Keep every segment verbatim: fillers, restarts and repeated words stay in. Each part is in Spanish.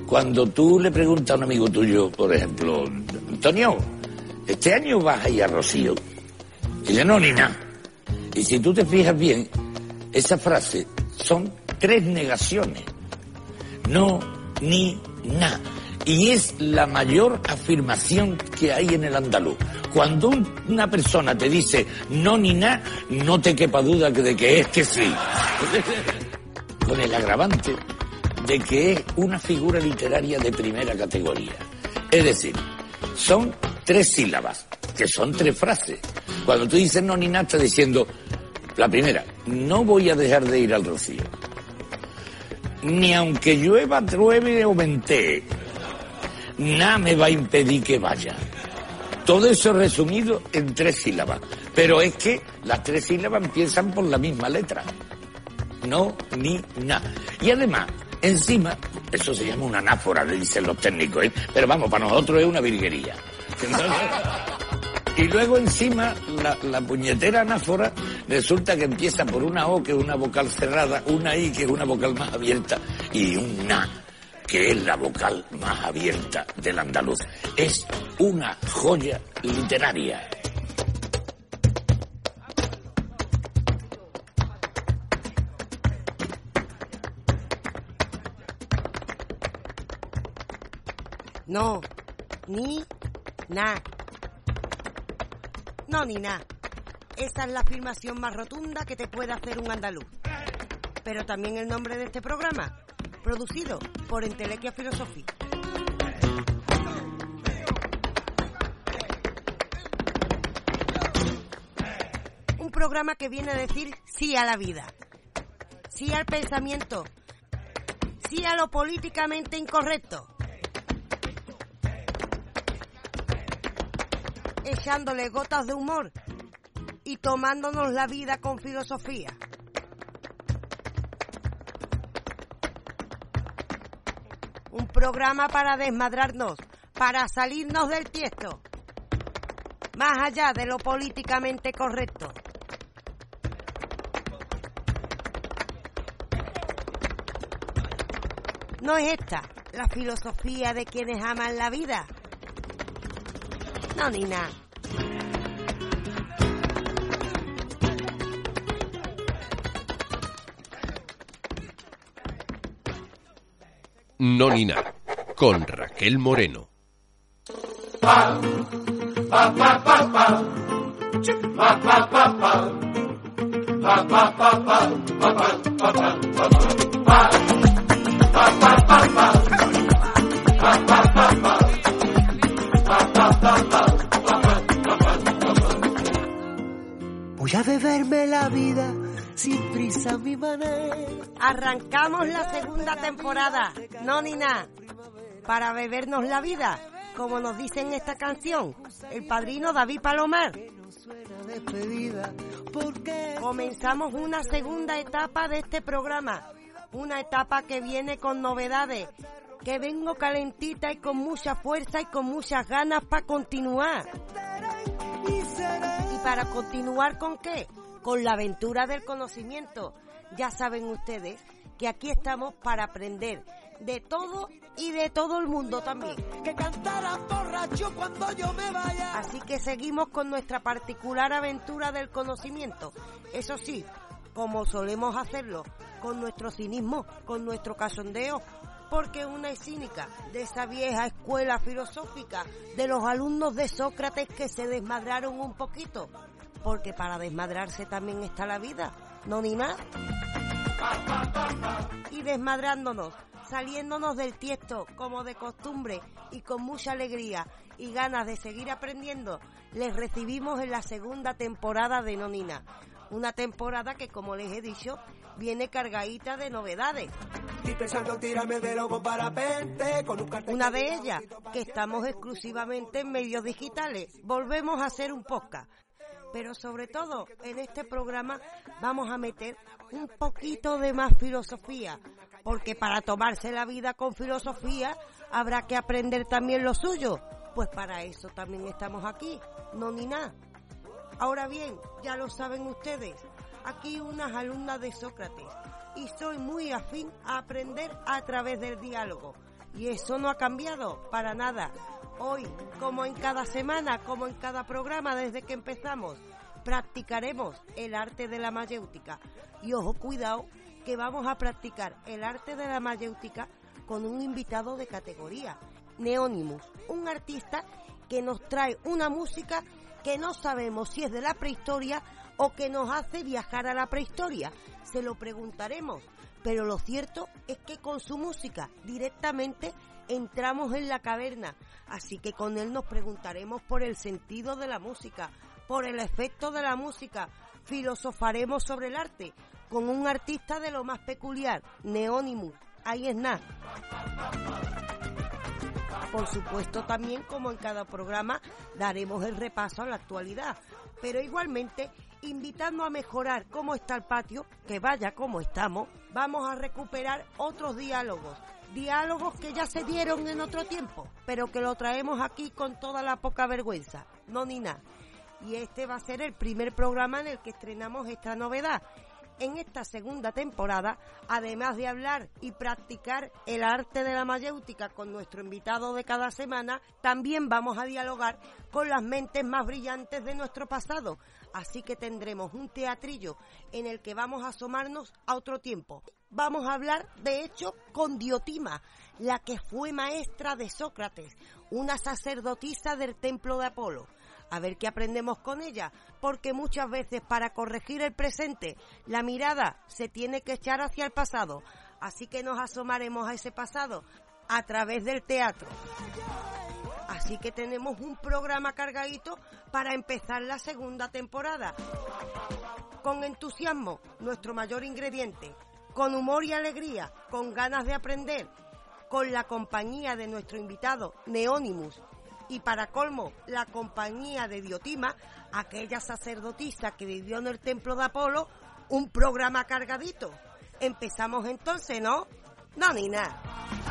Cuando tú le preguntas a un amigo tuyo, por ejemplo, Antonio, ¿este año vas a ir a Rocío? Y dice, no, ni nada. Y si tú te fijas bien, esa frase son tres negaciones. No, ni, na. Y es la mayor afirmación que hay en el andaluz. Cuando un, una persona te dice no ni na, no te quepa duda de que es que sí. Con el agravante de que es una figura literaria de primera categoría. Es decir, son tres sílabas, que son tres frases. Cuando tú dices no ni na, estás diciendo, la primera, no voy a dejar de ir al Rocío. Ni aunque llueva, truene o ventee, nada me va a impedir que vaya. Todo eso resumido en tres sílabas. Pero es que las tres sílabas empiezan por la misma letra. No, ni, na. Y además, encima, eso se llama una anáfora, le dicen los técnicos, ¿eh? Pero vamos, para nosotros es una virguería. Y luego encima, la, la puñetera anáfora resulta que empieza por una O, que es una vocal cerrada, una I, que es una vocal más abierta, y un na, que es la vocal más abierta del andaluz. Es una joya literaria. No, ni, na. No, ni na. Esa es la afirmación más rotunda que te puede hacer un andaluz. Pero también el nombre de este programa, producido por Entelequia Filosofía. Un programa que viene a decir sí a la vida, sí al pensamiento, sí a lo políticamente incorrecto, echándole gotas de humor y tomándonos la vida con filosofía. Un programa para desmadrarnos, para salirnos del tiesto, más allá de lo políticamente correcto. ¿No es esta la filosofía de quienes aman la vida? No, ni nada. No ni nada, con Raquel Moreno. Pa, pa, pa, pa, pa. Pa, pa, pa, pa. Pa, pa, pa, pa. Pa, pa, pa, pa, pa, pa. Pa, pa, pa, pa. Pa, pa, pa, pa. Pa, pa, pa, pa. Voy a beberme la vida sin prisa a mi manera. Arrancamos la segunda temporada, no ni nada, para bebernos la vida, como nos dice en esta canción el padrino David Palomar. Comenzamos una segunda etapa de este programa, una etapa que viene con novedades, que vengo calentita y con mucha fuerza y con muchas ganas para continuar. ¿Y para continuar con qué? Con la aventura del conocimiento. Ya saben ustedes que aquí estamos para aprender de todo y de todo el mundo también. Que cantara borracho cuando yo me vaya. Así que seguimos con nuestra particular aventura del conocimiento. Eso sí, como solemos hacerlo, con nuestro cinismo, con nuestro cachondeo, porque una es cínica de esa vieja escuela filosófica de los alumnos de Sócrates que se desmadraron un poquito, porque para desmadrarse también está la vida, no ni nada. Y desmadrándonos, saliéndonos del tiesto como de costumbre y con mucha alegría y ganas de seguir aprendiendo, les recibimos en la segunda temporada de Nonina. Una temporada que, como les he dicho, viene cargadita de novedades. Una de ellas, que estamos exclusivamente en medios digitales. Volvemos a hacer un podcast. Pero sobre todo, en este programa vamos a meter un poquito de más filosofía, porque para tomarse la vida con filosofía habrá que aprender también lo suyo. Pues para eso también estamos aquí, no ni nada. Ahora bien, ya lo saben ustedes, aquí unas alumnas de Sócrates, y soy muy afín a aprender a través del diálogo. Y eso no ha cambiado para nada. Hoy, como en cada semana, como en cada programa desde que empezamos, practicaremos el arte de la mayéutica. Y ojo, cuidado, que vamos a practicar el arte de la mayéutica con un invitado de categoría, Neonimus, un artista que nos trae una música que no sabemos si es de la prehistoria o que nos hace viajar a la prehistoria. Se lo preguntaremos, pero lo cierto es que con su música directamente entramos en la caverna, así que con él nos preguntaremos por el sentido de la música, por el efecto de la música, filosofaremos sobre el arte con un artista de lo más peculiar, Neonimus. Ahí es nada. Por supuesto, también, como en cada programa, daremos el repaso a la actualidad, pero igualmente, invitando a mejorar cómo está el patio, que vaya como estamos, vamos a recuperar otros diálogos, diálogos que ya se dieron en otro tiempo, pero que lo traemos aquí con toda la poca vergüenza, no ni nada. Y este va a ser el primer programa en el que estrenamos esta novedad. En esta segunda temporada, además de hablar y practicar el arte de la mayéutica con nuestro invitado de cada semana, también vamos a dialogar con las mentes más brillantes de nuestro pasado. Así que tendremos un teatrillo en el que vamos a asomarnos a otro tiempo. Vamos a hablar, de hecho, con Diotima, la que fue maestra de Sócrates, una sacerdotisa del templo de Apolo. A ver qué aprendemos con ella, porque muchas veces para corregir el presente, la mirada se tiene que echar hacia el pasado. Así que nos asomaremos a ese pasado a través del teatro. Así que tenemos un programa cargadito para empezar la segunda temporada. Con entusiasmo, nuestro mayor ingrediente. Con humor y alegría, con ganas de aprender. Con la compañía de nuestro invitado, Neonimus. Y para colmo, la compañía de Diotima, aquella sacerdotisa que vivió en el templo de Apolo, un programa cargadito. Empezamos entonces, ¿no? No ni nada.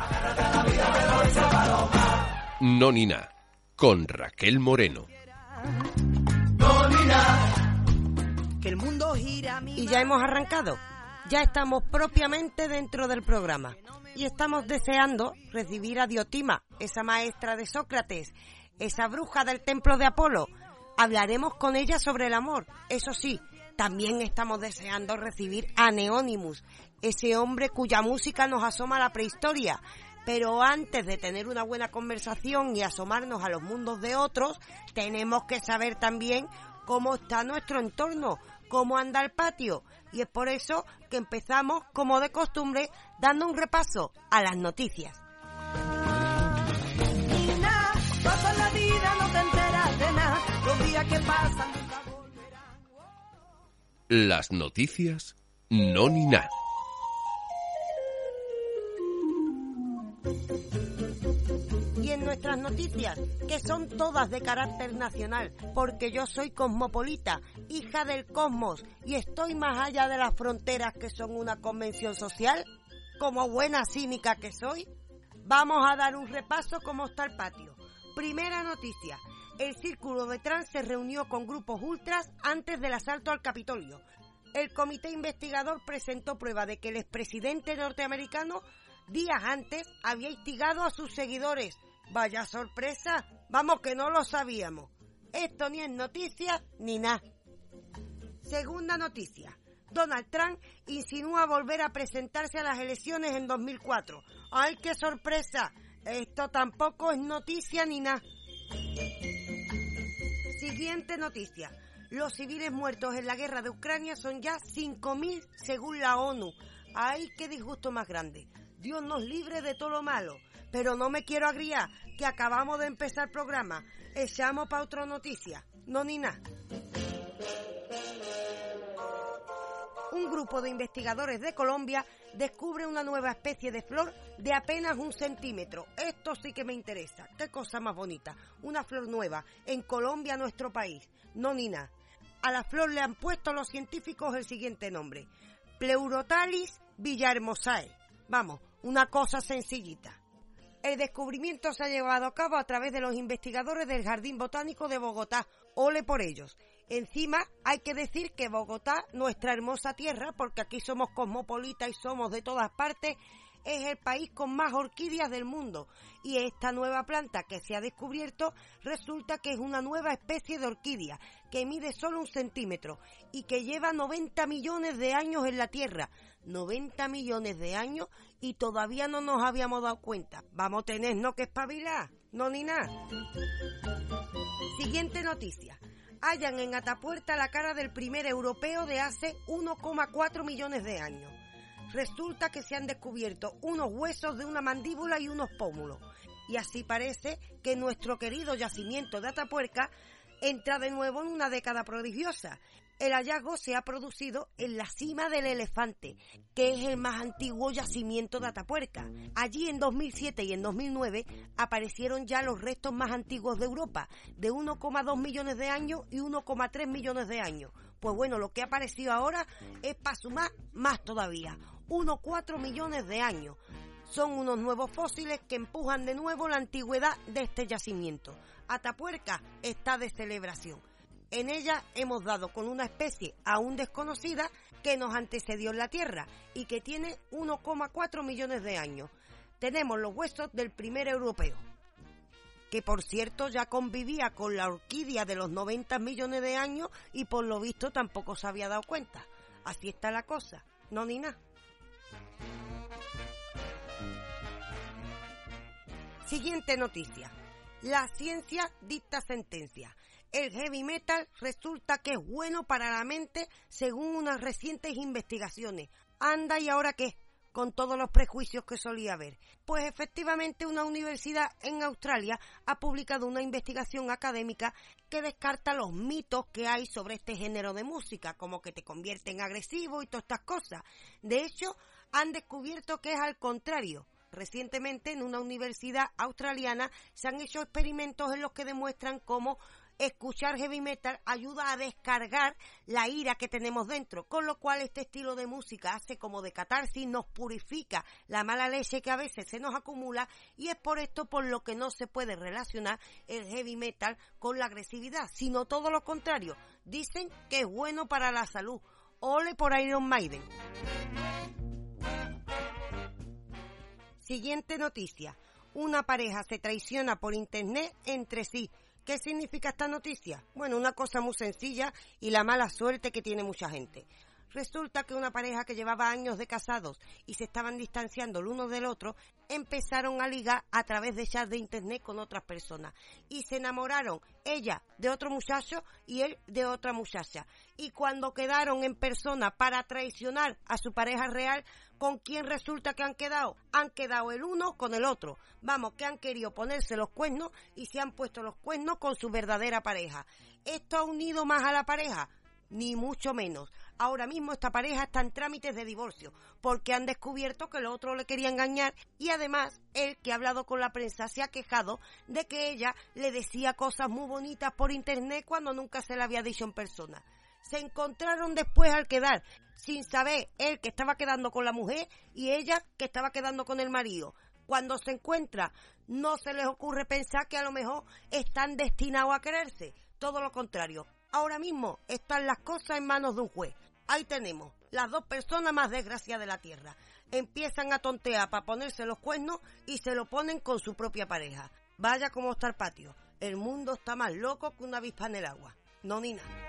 No ni nada, con Raquel Moreno. No ni nada. Que el mundo gira. Y ya hemos arrancado. Ya estamos propiamente dentro del programa. Y estamos deseando recibir a Diotima, esa maestra de Sócrates, esa bruja del templo de Apolo. Hablaremos con ella sobre el amor. Eso sí, también estamos deseando recibir a Neonimus, ese hombre cuya música nos asoma a la prehistoria. Pero antes de tener una buena conversación y asomarnos a los mundos de otros, tenemos que saber también cómo está nuestro entorno, cómo anda el patio. Y es por eso que empezamos, como de costumbre, dando un repaso a las noticias. Nina, pasa la vida, no te enteras de nada. Los días que pasan nunca volverán. Las noticias no ni nada. Y en nuestras noticias, que son todas de carácter nacional, porque yo soy cosmopolita, hija del cosmos, y estoy más allá de las fronteras que son una convención social, como buena cínica que soy, vamos a dar un repaso cómo está el patio. Primera noticia, el Círculo de Trans se reunió con grupos ultras antes del asalto al Capitolio. El comité investigador presentó prueba de que el expresidente norteamericano días antes había instigado a sus seguidores. Vaya sorpresa, vamos que no lo sabíamos. Esto ni es noticia ni nada. Segunda noticia, Donald Trump insinúa volver a presentarse a las elecciones en dos mil cuatro. ¡Ay, qué sorpresa! Esto tampoco es noticia ni nada. Siguiente noticia, los civiles muertos en la guerra de Ucrania son ya cinco mil según la ONU. ¡Ay, qué disgusto más grande! Dios nos libre de todo lo malo. Pero no me quiero agriar, que acabamos de empezar el programa. Echamos para otra noticia. No ni nada. Un grupo de investigadores de Colombia descubre una nueva especie de flor de apenas un centímetro. Esto sí que me interesa. Qué cosa más bonita. Una flor nueva en Colombia, nuestro país. No ni nada. A la flor le han puesto los científicos el siguiente nombre: Pleurotalis villahermosae. Vamos, una cosa sencillita. El descubrimiento se ha llevado a cabo a través de los investigadores del Jardín Botánico de Bogotá. Ole por ellos. Encima hay que decir que Bogotá, nuestra hermosa tierra, porque aquí somos cosmopolitas y somos de todas partes, es el país con más orquídeas del mundo y esta nueva planta que se ha descubierto resulta que es una nueva especie de orquídea que mide solo un centímetro y que lleva noventa millones de años en la Tierra. noventa millones de años y todavía no nos habíamos dado cuenta. Vamos a tener no que espabilar, no ni nada. Siguiente noticia. Hallan en Atapuerca la cara del primer europeo de hace uno coma cuatro millones de años. Resulta que se han descubierto unos huesos de una mandíbula y unos pómulos. Y así parece que nuestro querido yacimiento de Atapuerca entra de nuevo en una década prodigiosa. El hallazgo se ha producido en la cima del Elefante, que es el más antiguo yacimiento de Atapuerca. Allí en dos mil siete y en dos mil nueve aparecieron ya los restos más antiguos de Europa, de uno coma dos millones de años y uno coma tres millones de años. Pues bueno, lo que ha aparecido ahora es para sumar más todavía, uno coma cuatro millones de años. Son unos nuevos fósiles que empujan de nuevo la antigüedad de este yacimiento. Atapuerca está de celebración. En ella hemos dado con una especie aún desconocida que nos antecedió en la Tierra y que tiene uno coma cuatro millones de años. Tenemos los huesos del primer europeo, que por cierto ya convivía con la orquídea de los noventa millones de años y por lo visto tampoco se había dado cuenta. Así está la cosa, no ni nada. Siguiente noticia. La ciencia dicta sentencia. El heavy metal resulta que es bueno para la mente según unas recientes investigaciones. Anda, ¿y ahora qué? Con todos los prejuicios que solía haber. Pues efectivamente una universidad en Australia ha publicado una investigación académica que descarta los mitos que hay sobre este género de música, como que te convierte en agresivo y todas estas cosas. De hecho, han descubierto que es al contrario. Recientemente en una universidad australiana se han hecho experimentos en los que demuestran cómo escuchar heavy metal ayuda a descargar la ira que tenemos dentro, con lo cual este estilo de música hace como de catarsis, nos purifica la mala leche que a veces se nos acumula y es por esto por lo que no se puede relacionar el heavy metal con la agresividad, sino todo lo contrario. Dicen que es bueno para la salud. Ole por Iron Maiden. Siguiente noticia. Una pareja se traiciona por internet entre sí. ¿Qué significa esta noticia? Bueno, una cosa muy sencilla y la mala suerte que tiene mucha gente. Resulta que una pareja que llevaba años de casados y se estaban distanciando el uno del otro, empezaron a ligar a través de chats de internet con otras personas y se enamoraron, ella de otro muchacho y él de otra muchacha. Y cuando quedaron en persona para traicionar a su pareja real, ¿con quién resulta que han quedado? Han quedado el uno con el otro. Vamos, que han querido ponerse los cuernos y se han puesto los cuernos con su verdadera pareja. ¿Esto ha unido más a la pareja? Ni mucho menos. Ahora mismo esta pareja está en trámites de divorcio porque han descubierto que el otro le quería engañar y además él, que ha hablado con la prensa, se ha quejado de que ella le decía cosas muy bonitas por internet cuando nunca se le había dicho en persona. Se encontraron después al quedar, sin saber él que estaba quedando con la mujer y ella que estaba quedando con el marido. Cuando se encuentra, no se les ocurre pensar que a lo mejor están destinados a quererse. Todo lo contrario. Ahora mismo están las cosas en manos de un juez. Ahí tenemos las dos personas más desgraciadas de la tierra. Empiezan a tontear para ponerse los cuernos y se lo ponen con su propia pareja. Vaya como está el patio. El mundo está más loco que una avispa en el agua. No ni nada.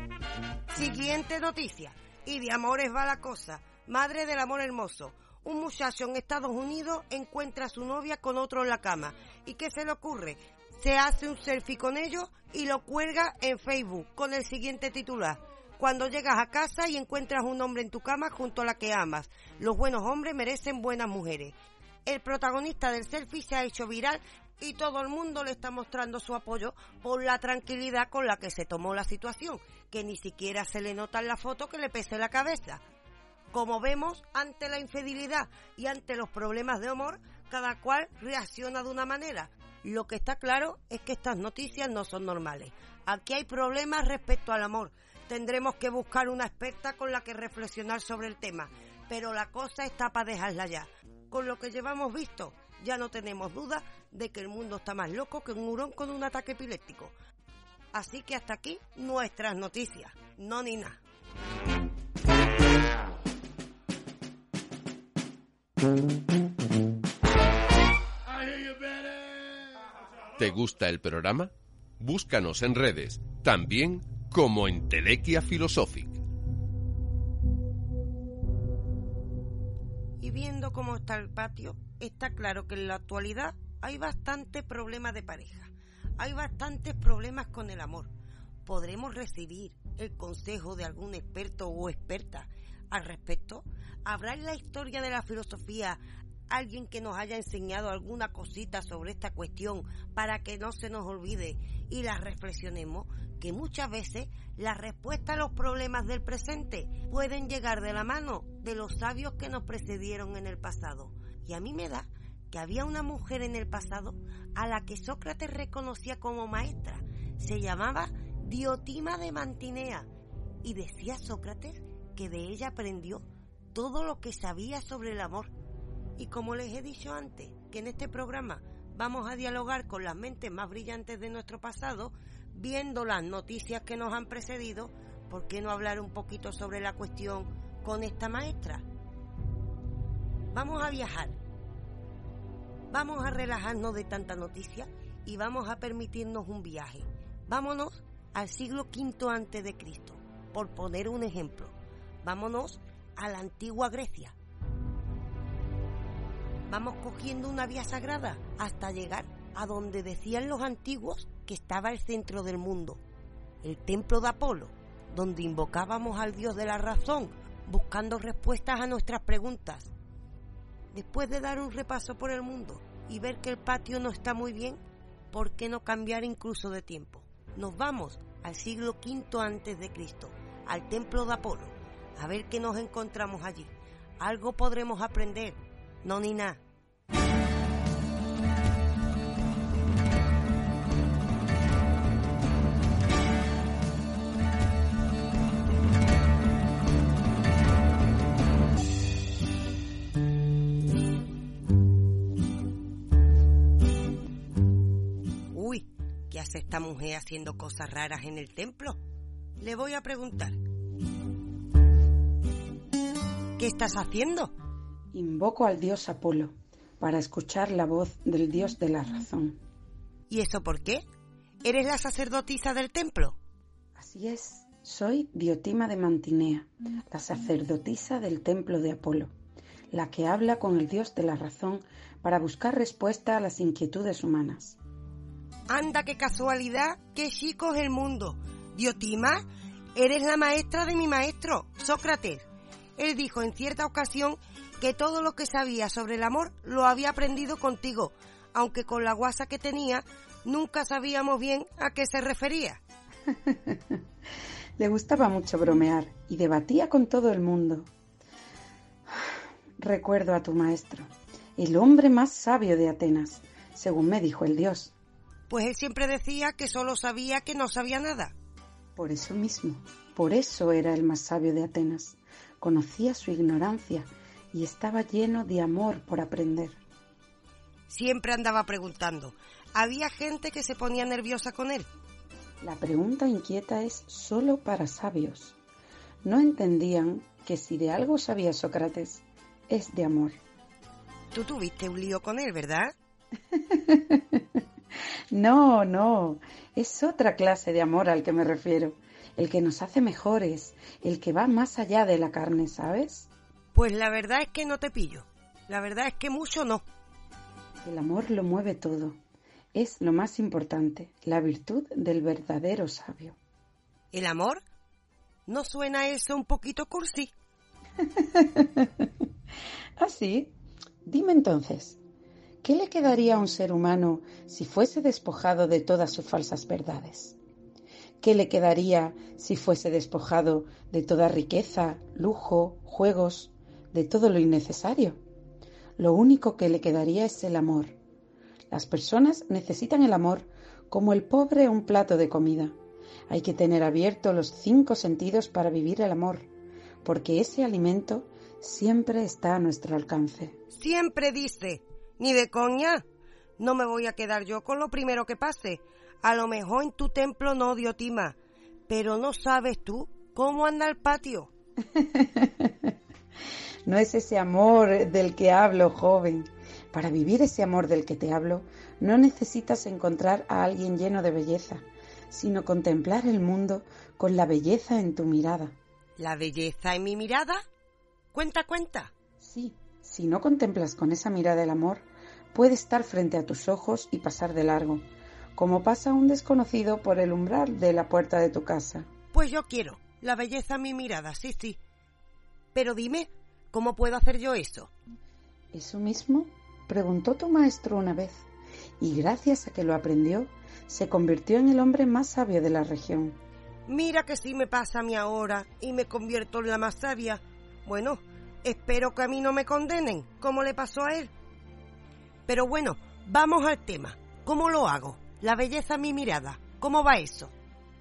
Siguiente noticia. Y de amores va la cosa. Madre del amor hermoso. Un muchacho en Estados Unidos encuentra a su novia con otro en la cama. ¿Y qué se le ocurre? Se hace un selfie con ellos y lo cuelga en Facebook con el siguiente titular. Cuando llegas a casa y encuentras un hombre en tu cama junto a la que amas. Los buenos hombres merecen buenas mujeres. El protagonista del selfie se ha hecho viral y todo el mundo le está mostrando su apoyo por la tranquilidad con la que se tomó la situación, que ni siquiera se le nota en la foto que le pese la cabeza. Como vemos, ante la infidelidad y ante los problemas de amor, cada cual reacciona de una manera. Lo que está claro es que estas noticias no son normales. Aquí hay problemas respecto al amor. Tendremos que buscar una experta con la que reflexionar sobre el tema. Pero la cosa está para dejarla ya. Con lo que llevamos visto, ya no tenemos duda de que el mundo está más loco que un hurón con un ataque epiléptico. Así que hasta aquí nuestras noticias. No ni nada. ¿Te gusta el programa? Búscanos en redes, también como Entelequia Philosophic. Y viendo cómo está el patio, está claro que en la actualidad hay bastantes problemas de pareja, hay bastantes problemas con el amor. ¿Podremos recibir el consejo de algún experto o experta al respecto? ¿Habrá en la historia de la filosofía alguien que nos haya enseñado alguna cosita sobre esta cuestión para que no se nos olvide y la reflexionemos? Que muchas veces la respuesta a los problemas del presente pueden llegar de la mano de los sabios que nos precedieron en el pasado. Y a mí me da que había una mujer en el pasado a la que Sócrates reconocía como maestra. Se llamaba Diotima de Mantinea y decía Sócrates que de ella aprendió todo lo que sabía sobre el amor. Y como les he dicho antes, que en este programa vamos a dialogar con las mentes más brillantes de nuestro pasado, viendo las noticias que nos han precedido, ¿por qué no hablar un poquito sobre la cuestión con esta maestra? Vamos a viajar, vamos a relajarnos de tanta noticia y vamos a permitirnos un viaje. Vámonos al siglo quinto antes de Cristo, por poner un ejemplo. Vámonos a la antigua Grecia. Vamos cogiendo una vía sagrada hasta llegar a donde decían los antiguos que estaba el centro del mundo, el templo de Apolo, donde invocábamos al dios de la razón, buscando respuestas a nuestras preguntas. Después de dar un repaso por el mundo y ver que el patio no está muy bien, ¿por qué no cambiar incluso de tiempo? Nos vamos al siglo quinto antes de Cristo, al templo de Apolo, a ver qué nos encontramos allí. Algo podremos aprender, no ni nada. Uy, ¿qué hace esta mujer haciendo cosas raras en el templo? Le voy a preguntar. ¿Qué estás haciendo? Invoco al dios Apolo para escuchar la voz del dios de la razón. ¿Y eso por qué? ¿Eres la sacerdotisa del templo? Así es, soy Diotima de Mantinea, la sacerdotisa del templo de Apolo, la que habla con el dios de la razón para buscar respuesta a las inquietudes humanas. ¡Anda, qué casualidad! ¡Qué chico es el mundo! Diotima, eres la maestra de mi maestro, Sócrates. Él dijo en cierta ocasión que todo lo que sabía sobre el amor lo había aprendido contigo, aunque con la guasa que tenía nunca sabíamos bien a qué se refería. Le gustaba mucho bromear y debatía con todo el mundo. Recuerdo a tu maestro, el hombre más sabio de Atenas, según me dijo el dios. Pues él siempre decía que solo sabía que no sabía nada. Por eso mismo, por eso era el más sabio de Atenas. Conocía su ignorancia y estaba lleno de amor por aprender. Siempre andaba preguntando. ¿Había gente que se ponía nerviosa con él? La pregunta inquieta es solo para sabios. No entendían que si de algo sabía Sócrates, es de amor. Tú tuviste un lío con él, ¿verdad? No, no, es otra clase de amor al que me refiero. El que nos hace mejores, el que va más allá de la carne, ¿sabes? Pues la verdad es que no te pillo. La verdad es que mucho no. El amor lo mueve todo. Es lo más importante, la virtud del verdadero sabio. ¿El amor? ¿No suena eso un poquito cursi? ¿Ah, sí? Dime entonces, ¿qué le quedaría a un ser humano si fuese despojado de todas sus falsas verdades? ¿Qué le quedaría si fuese despojado de toda riqueza, lujo, juegos, de todo lo innecesario? Lo único que le quedaría es el amor. Las personas necesitan el amor como el pobre un plato de comida. Hay que tener abiertos los cinco sentidos para vivir el amor, porque ese alimento siempre está a nuestro alcance. Siempre dice, ni de coña. No me voy a quedar yo con lo primero que pase. A lo mejor en tu templo no, Diotima, pero no sabes tú cómo anda el patio. No es ese amor del que hablo, joven. Para vivir ese amor del que te hablo, no necesitas encontrar a alguien lleno de belleza, sino contemplar el mundo con la belleza en tu mirada. ¿La belleza en mi mirada? Cuenta, cuenta. Sí, si no contemplas con esa mirada el amor, puede estar frente a tus ojos y pasar de largo, como pasa un desconocido por el umbral de la puerta de tu casa. Pues yo quiero la belleza en mi mirada, sí, sí. Pero dime, ¿cómo puedo hacer yo eso? Eso mismo preguntó tu maestro una vez, y gracias a que lo aprendió, se convirtió en el hombre más sabio de la región. Mira que sí me pasa a mí ahora y me convierto en la más sabia. Bueno, espero que a mí no me condenen, como le pasó a él. Pero bueno, vamos al tema. ¿Cómo lo hago? La belleza en mi mirada. ¿Cómo va eso?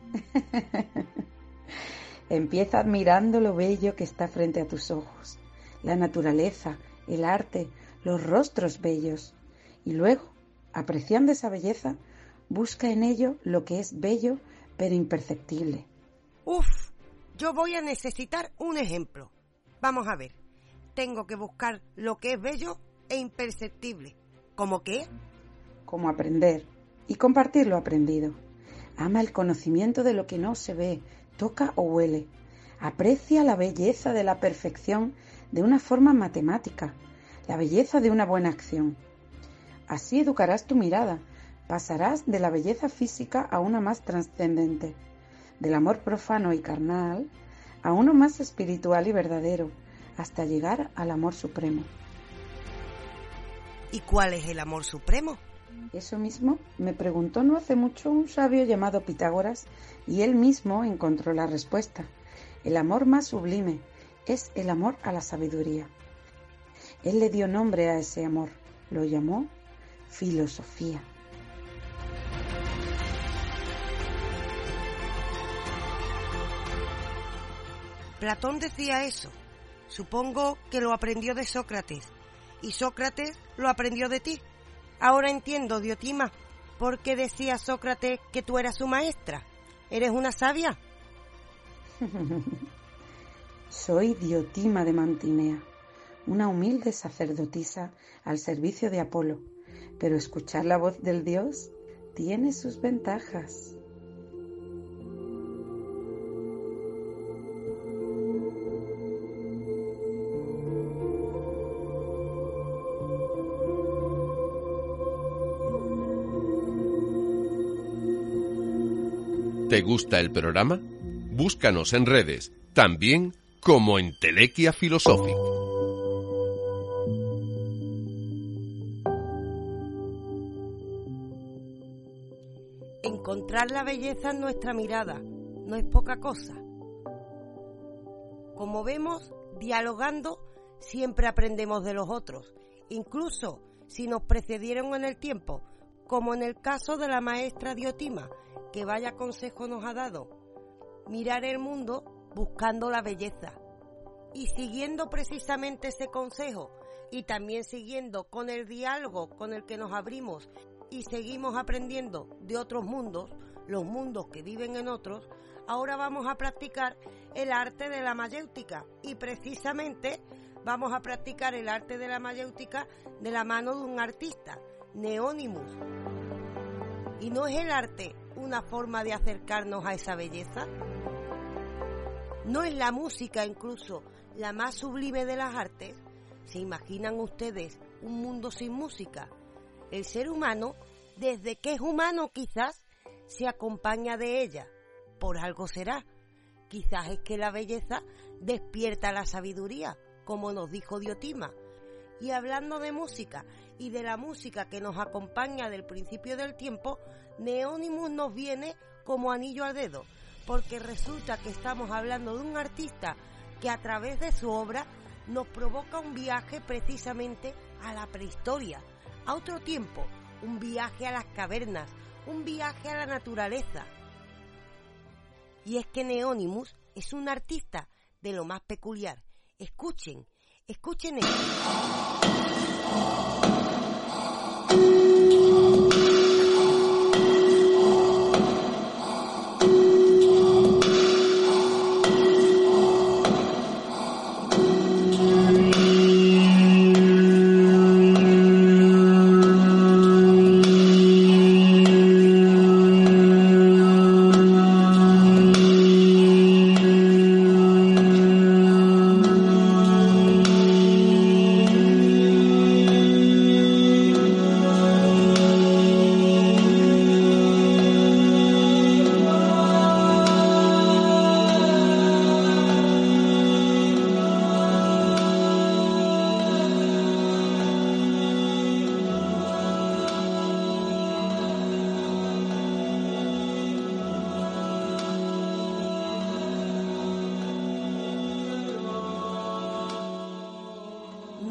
Empieza admirando lo bello que está frente a tus ojos, la naturaleza, el arte, los rostros bellos. Y luego, apreciando esa belleza, busca en ello lo que es bello pero imperceptible. Uf, yo voy a necesitar un ejemplo. Vamos a ver, tengo que buscar lo que es bello e imperceptible. ¿Cómo qué? Como aprender y compartir lo aprendido. Ama el conocimiento de lo que no se ve, toca o huele. Aprecia la belleza de la perfección de una forma matemática, la belleza de una buena acción. Así educarás tu mirada. Pasarás de la belleza física a una más trascendente, del amor profano y carnal a uno más espiritual y verdadero, hasta llegar al amor supremo. ¿Y cuál es el amor supremo? Eso mismo me preguntó no hace mucho un sabio llamado Pitágoras, y él mismo encontró la respuesta. El amor más sublime es el amor a la sabiduría. Él le dio nombre a ese amor, lo llamó filosofía. Platón decía eso. Supongo que lo aprendió de Sócrates. Y Sócrates lo aprendió de ti. Ahora entiendo, Diotima, por qué decía Sócrates que tú eras su maestra. ¿Eres una sabia? Soy Diotima de Mantinea, una humilde sacerdotisa al servicio de Apolo. Pero escuchar la voz del dios tiene sus ventajas. ¿Te gusta el programa? Búscanos en redes, también como Entelequia Philosophic. Encontrar la belleza en nuestra mirada no es poca cosa. Como vemos, dialogando siempre aprendemos de los otros, incluso si nos precedieron en el tiempo, como en el caso de la maestra Diotima, que vaya consejo nos ha dado: mirar el mundo buscando la belleza. Y siguiendo precisamente ese consejo, y también siguiendo con el diálogo con el que nos abrimos y seguimos aprendiendo de otros mundos, los mundos que viven en otros, ahora vamos a practicar el arte de la mayéutica. Y precisamente vamos a practicar el arte de la mayéutica de la mano de un artista, Neonimus. ¿Y no es el arte una forma de acercarnos a esa belleza? ¿No es la música incluso la más sublime de las artes? ¿Se imaginan ustedes un mundo sin música? El ser humano, desde que es humano quizás, se acompaña de ella. Por algo será. Quizás es que la belleza despierta la sabiduría, como nos dijo Diotima. Y hablando de música y de la música que nos acompaña del principio del tiempo, Neonimus nos viene como anillo al dedo, porque resulta que estamos hablando de un artista que a través de su obra nos provoca un viaje precisamente a la prehistoria, a otro tiempo, un viaje a las cavernas, un viaje a la naturaleza. Y es que Neonimus es un artista de lo más peculiar. Escuchen, escuchen esto.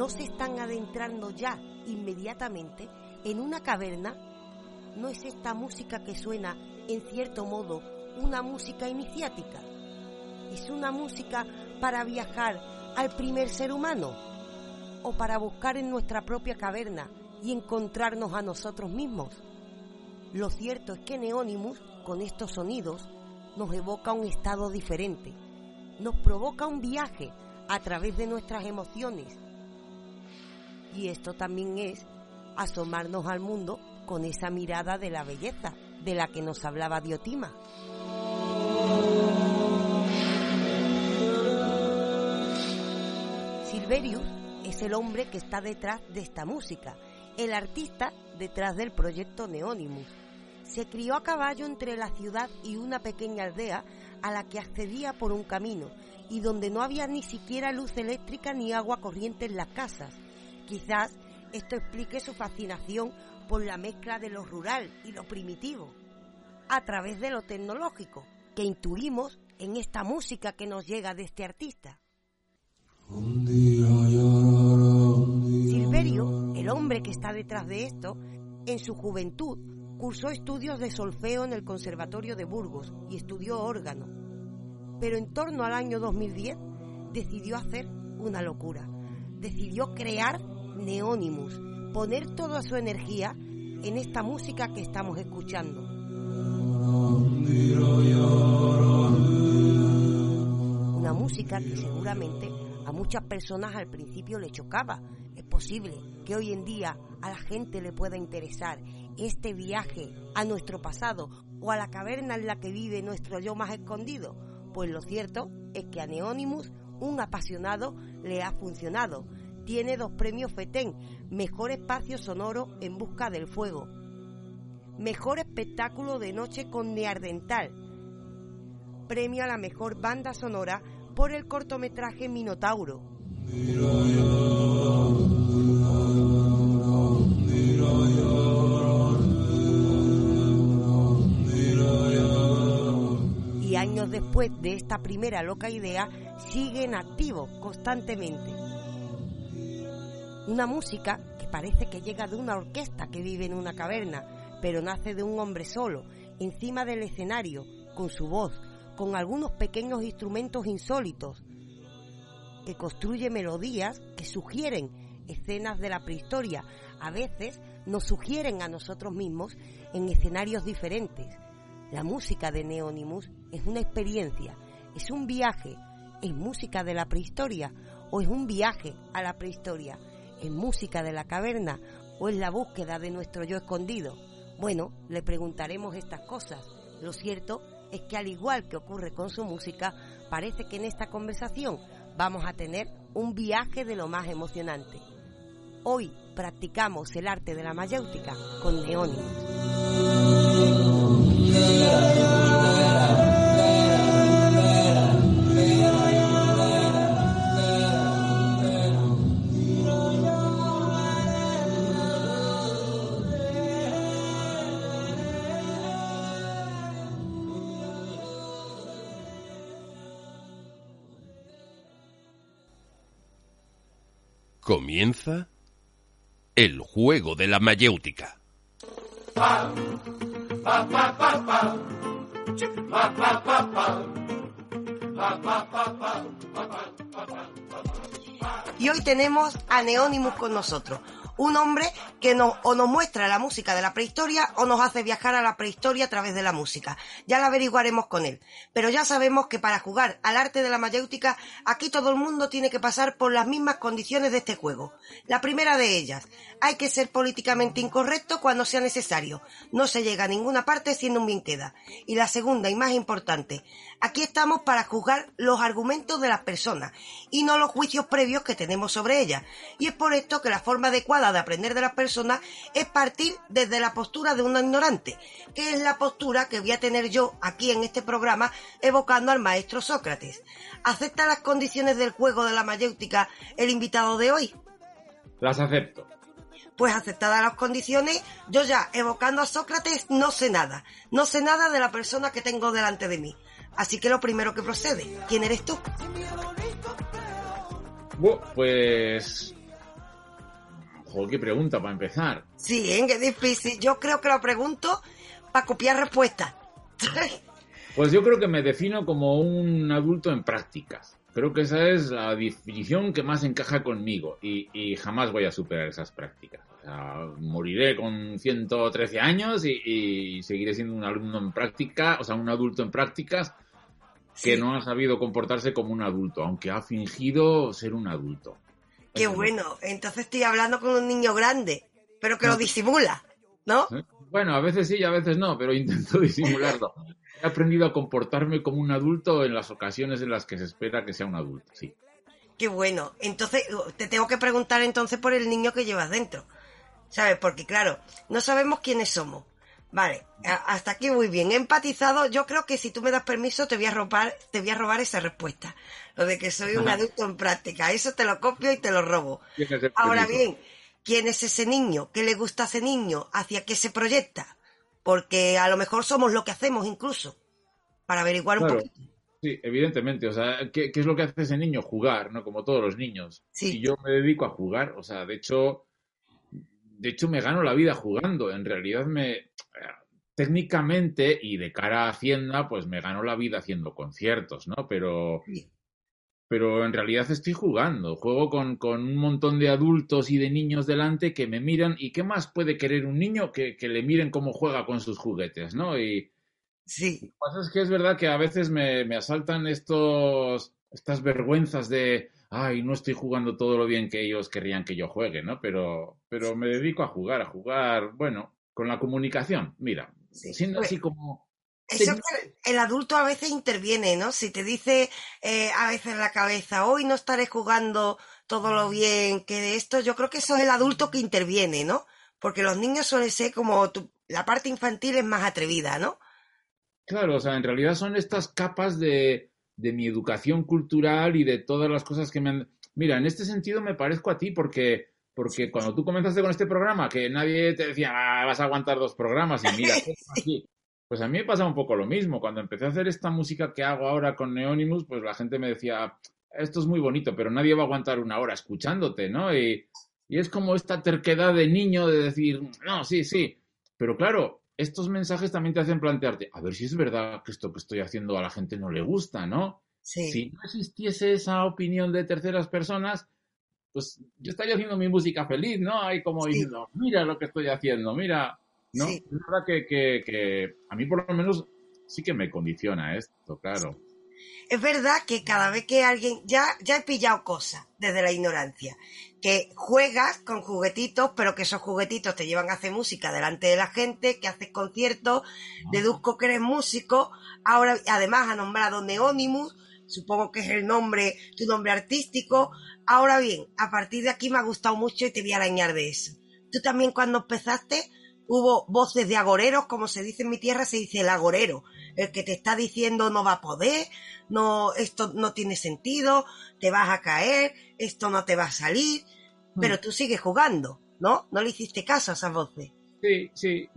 no se están adentrando ya inmediatamente en una caverna? ¿No es esta música que suena, en cierto modo, una música iniciática? ¿Es una música para viajar al primer ser humano? ¿O para buscar en nuestra propia caverna y encontrarnos a nosotros mismos? Lo cierto es que Neonimus, con estos sonidos, nos evoca un estado diferente, nos provoca un viaje a través de nuestras emociones. Y esto también es asomarnos al mundo con esa mirada de la belleza de la que nos hablaba Diotima. Silverius es el hombre que está detrás de esta música, el artista detrás del proyecto Neonimus. Se crió a caballo entre la ciudad y una pequeña aldea a la que accedía por un camino y donde no había ni siquiera luz eléctrica ni agua corriente en las casas. Quizás esto explique su fascinación por la mezcla de lo rural y lo primitivo, a través de lo tecnológico, que intuimos en esta música que nos llega de este artista. Silverio, el hombre que está detrás de esto, en su juventud cursó estudios de solfeo en el Conservatorio de Burgos y estudió órgano. Pero en torno al año dos mil diez decidió hacer una locura. Decidió crear Neonimus, poner toda su energía en esta música que estamos escuchando. Una música que seguramente a muchas personas al principio le chocaba. Es posible que hoy en día a la gente le pueda interesar este viaje a nuestro pasado o a la caverna en la que vive nuestro yo más escondido. Pues lo cierto es que a Neonimus, un apasionado, le ha funcionado. Tiene dos premios FETEN, Mejor Espacio Sonoro en Busca del Fuego, Mejor Espectáculo de Noche con Neardental, Premio a la Mejor Banda Sonora por el cortometraje Minotauro. Y años después de esta primera loca idea, siguen activos constantemente. Una música que parece que llega de una orquesta que vive en una caverna, pero nace de un hombre solo, encima del escenario, con su voz, con algunos pequeños instrumentos insólitos, que construye melodías que sugieren escenas de la prehistoria. A veces nos sugieren a nosotros mismos en escenarios diferentes. La música de Neonimus es una experiencia, es un viaje. ¿Es música de la prehistoria o es un viaje a la prehistoria? ¿Es música de la caverna o es la búsqueda de nuestro yo escondido? Bueno, le preguntaremos estas cosas. Lo cierto es que, al igual que ocurre con su música, parece que en esta conversación vamos a tener un viaje de lo más emocionante. Hoy practicamos el arte de la mayéutica con Neonimus. Comienza el juego de la mayéutica. Pa, pa, pa, pa, pa. Pa, pa, pa, pa. Pa, pa, pa, pa. Pa, pa, pa, pa. Y hoy tenemos a Neonimus con nosotros, un hombre que nos, o nos muestra la música de la prehistoria o nos hace viajar a la prehistoria a través de la música. Ya la averiguaremos con él. Pero ya sabemos que para jugar al arte de la mayéutica, aquí todo el mundo tiene que pasar por las mismas condiciones de este juego. La primera de ellas, hay que ser políticamente incorrecto cuando sea necesario. No se llega a ninguna parte siendo un bien queda. Y la segunda y más importante, aquí estamos para juzgar los argumentos de las personas y no los juicios previos que tenemos sobre ellas. Y es por esto que la forma adecuada de aprender de las personas es partir desde la postura de un ignorante, que es la postura que voy a tener yo aquí en este programa evocando al maestro Sócrates. ¿Acepta las condiciones del juego de la mayéutica el invitado de hoy? Las acepto. Pues aceptadas las condiciones, yo ya evocando a Sócrates no sé nada, no sé nada de la persona que tengo delante de mí. Así que lo primero que procede, ¿quién eres tú? Bueno, pues Joder, qué pregunta para empezar. Sí, ¿eh? Qué difícil. Yo creo que lo pregunto para copiar respuestas. Pues yo creo que me defino como un adulto en prácticas. Creo que esa es la definición que más encaja conmigo y, y jamás voy a superar esas prácticas. O sea, moriré con ciento trece años y, y seguiré siendo un alumno en práctica, o sea, un adulto en prácticas que sí. No ha sabido comportarse como un adulto, aunque ha fingido ser un adulto. Qué Eso bueno, no. Entonces estoy hablando con un niño grande, pero que no. Lo disimula, ¿no? Bueno, a veces sí y a veces no, pero intento disimularlo. He aprendido a comportarme como un adulto en las ocasiones en las que se espera que sea un adulto, sí. Qué bueno. Entonces, te tengo que preguntar entonces por el niño que llevas dentro, ¿sabes? Porque, claro, no sabemos quiénes somos. Vale, hasta aquí muy bien. He empatizado. Yo creo que si tú me das permiso te voy a robar, te voy a robar esa respuesta. Lo de que soy un adulto en práctica. Eso te lo copio y te lo robo. Ahora bien, ¿quién es ese niño? ¿Qué le gusta a ese niño? ¿Hacia qué se proyecta? Porque a lo mejor somos lo que hacemos incluso, para averiguar claro, un poquito. Sí, evidentemente. O sea, ¿qué, ¿qué es lo que hace ese niño? Jugar, ¿no? Como todos los niños. Sí. Y yo me dedico a jugar. O sea, de hecho, de hecho me gano la vida jugando. En realidad me... Técnicamente y de cara a Hacienda, pues me gano la vida haciendo conciertos, ¿no? Pero... Sí. Pero en realidad estoy jugando. Juego con, con un montón de adultos y de niños delante que me miran. ¿Y qué más puede querer un niño que, que le miren cómo juega con sus juguetes, ¿no? Y sí. Lo que pasa es que es verdad que a veces me, me asaltan estos estas vergüenzas de ay, no estoy jugando todo lo bien que ellos querrían que yo juegue, ¿no? Pero, pero me dedico a jugar, a jugar, bueno, con la comunicación. Mira, sí. Siendo así como... Eso que el adulto a veces interviene, ¿no? Si te dice eh, a veces en la cabeza, hoy no estaré jugando todo lo bien que de esto, yo creo que eso es el adulto que interviene, ¿no? Porque los niños suelen ser como, tu, la parte infantil es más atrevida, ¿no? Claro, o sea, en realidad son estas capas de, de mi educación cultural y de todas las cosas que me han... Mira, en este sentido me parezco a ti porque... Porque cuando tú comenzaste con este programa, que nadie te decía, ah, vas a aguantar dos programas y mira, aquí... Pues a mí me pasa un poco lo mismo. Cuando empecé a hacer esta música que hago ahora con Neonimus, pues la gente me decía, esto es muy bonito, pero nadie va a aguantar una hora escuchándote, ¿no? Y, y es como esta terquedad de niño de decir, no, sí, sí. Pero claro, estos mensajes también te hacen plantearte, a ver si es verdad que esto que estoy haciendo a la gente no le gusta, ¿no? Sí. Si no existiese esa opinión de terceras personas, pues yo estaría haciendo mi música feliz, ¿no? Ahí como sí. Diciendo, mira lo que estoy haciendo, mira... ¿No? Sí. Es verdad que, que, que a mí por lo menos sí que me condiciona esto, claro. Es verdad que cada vez que alguien... Ya, ya he pillado cosas desde la ignorancia. Que juegas con juguetitos, pero que esos juguetitos te llevan a hacer música delante de la gente, que haces conciertos, no. Deduzco que eres músico. Ahora, además, ha nombrado Neonimus, supongo que es el nombre, tu nombre artístico. Ahora bien, a partir de aquí me ha gustado mucho y te voy a arañar de eso. Tú también cuando empezaste... Hubo voces de agoreros, como se dice en mi tierra, se dice el agorero, el que te está diciendo no va a poder, no, esto no tiene sentido, te vas a caer, esto no te va a salir, mm. Pero tú sigues jugando, ¿no? No le hiciste caso a esas voces. Sí, sí.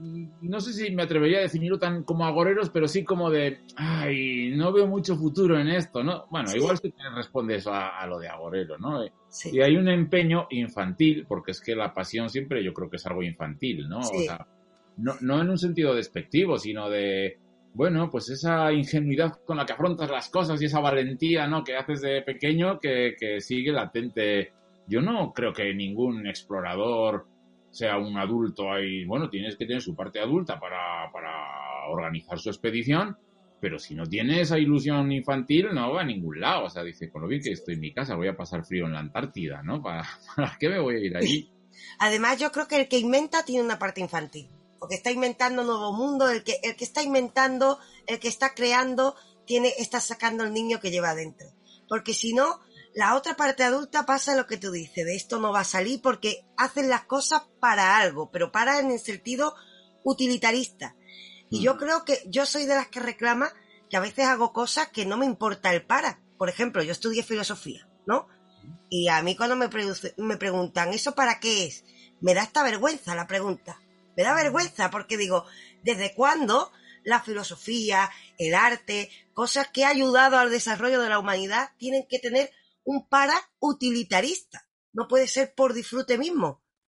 No sé si me atrevería a definirlo tan como agoreros, pero sí como de, ay, no veo mucho futuro en esto, ¿no? Bueno, sí. Igual sí que responde eso a, a lo de agorero, ¿no? Sí. Y hay un empeño infantil, porque es que la pasión siempre yo creo que es algo infantil, ¿no? Sí. O sea, no, no en un sentido despectivo, sino de, bueno, pues esa ingenuidad con la que afrontas las cosas y esa valentía, ¿no? Que haces de pequeño que, que sigue latente. Yo no creo que ningún explorador sea un adulto ahí, bueno, tienes que tener su parte adulta para, para organizar su expedición, pero si no tiene esa ilusión infantil no va a ningún lado. O sea, dice, con lo bien que estoy en mi casa voy a pasar frío en la Antártida, ¿no? ¿Para, para qué me voy a ir allí? Además, yo creo que el que inventa tiene una parte infantil, porque está inventando un nuevo mundo, el que, el que está inventando, el que está creando, tiene, está sacando el niño que lleva adentro. Porque si no, la otra parte adulta pasa lo que tú dices, de esto no va a salir porque hacen las cosas para algo, pero para en el sentido utilitarista. Y yo creo que yo soy de las que reclama que a veces hago cosas que no me importa el para. Por ejemplo, yo estudié filosofía, ¿no? Y a mí cuando me, pre- me preguntan, ¿eso para qué es? Me da esta vergüenza la pregunta. Me da vergüenza porque digo, ¿desde cuándo la filosofía, el arte, cosas que han ayudado al desarrollo de la humanidad tienen que tener un para utilitarista? No puede ser por disfrute mismo.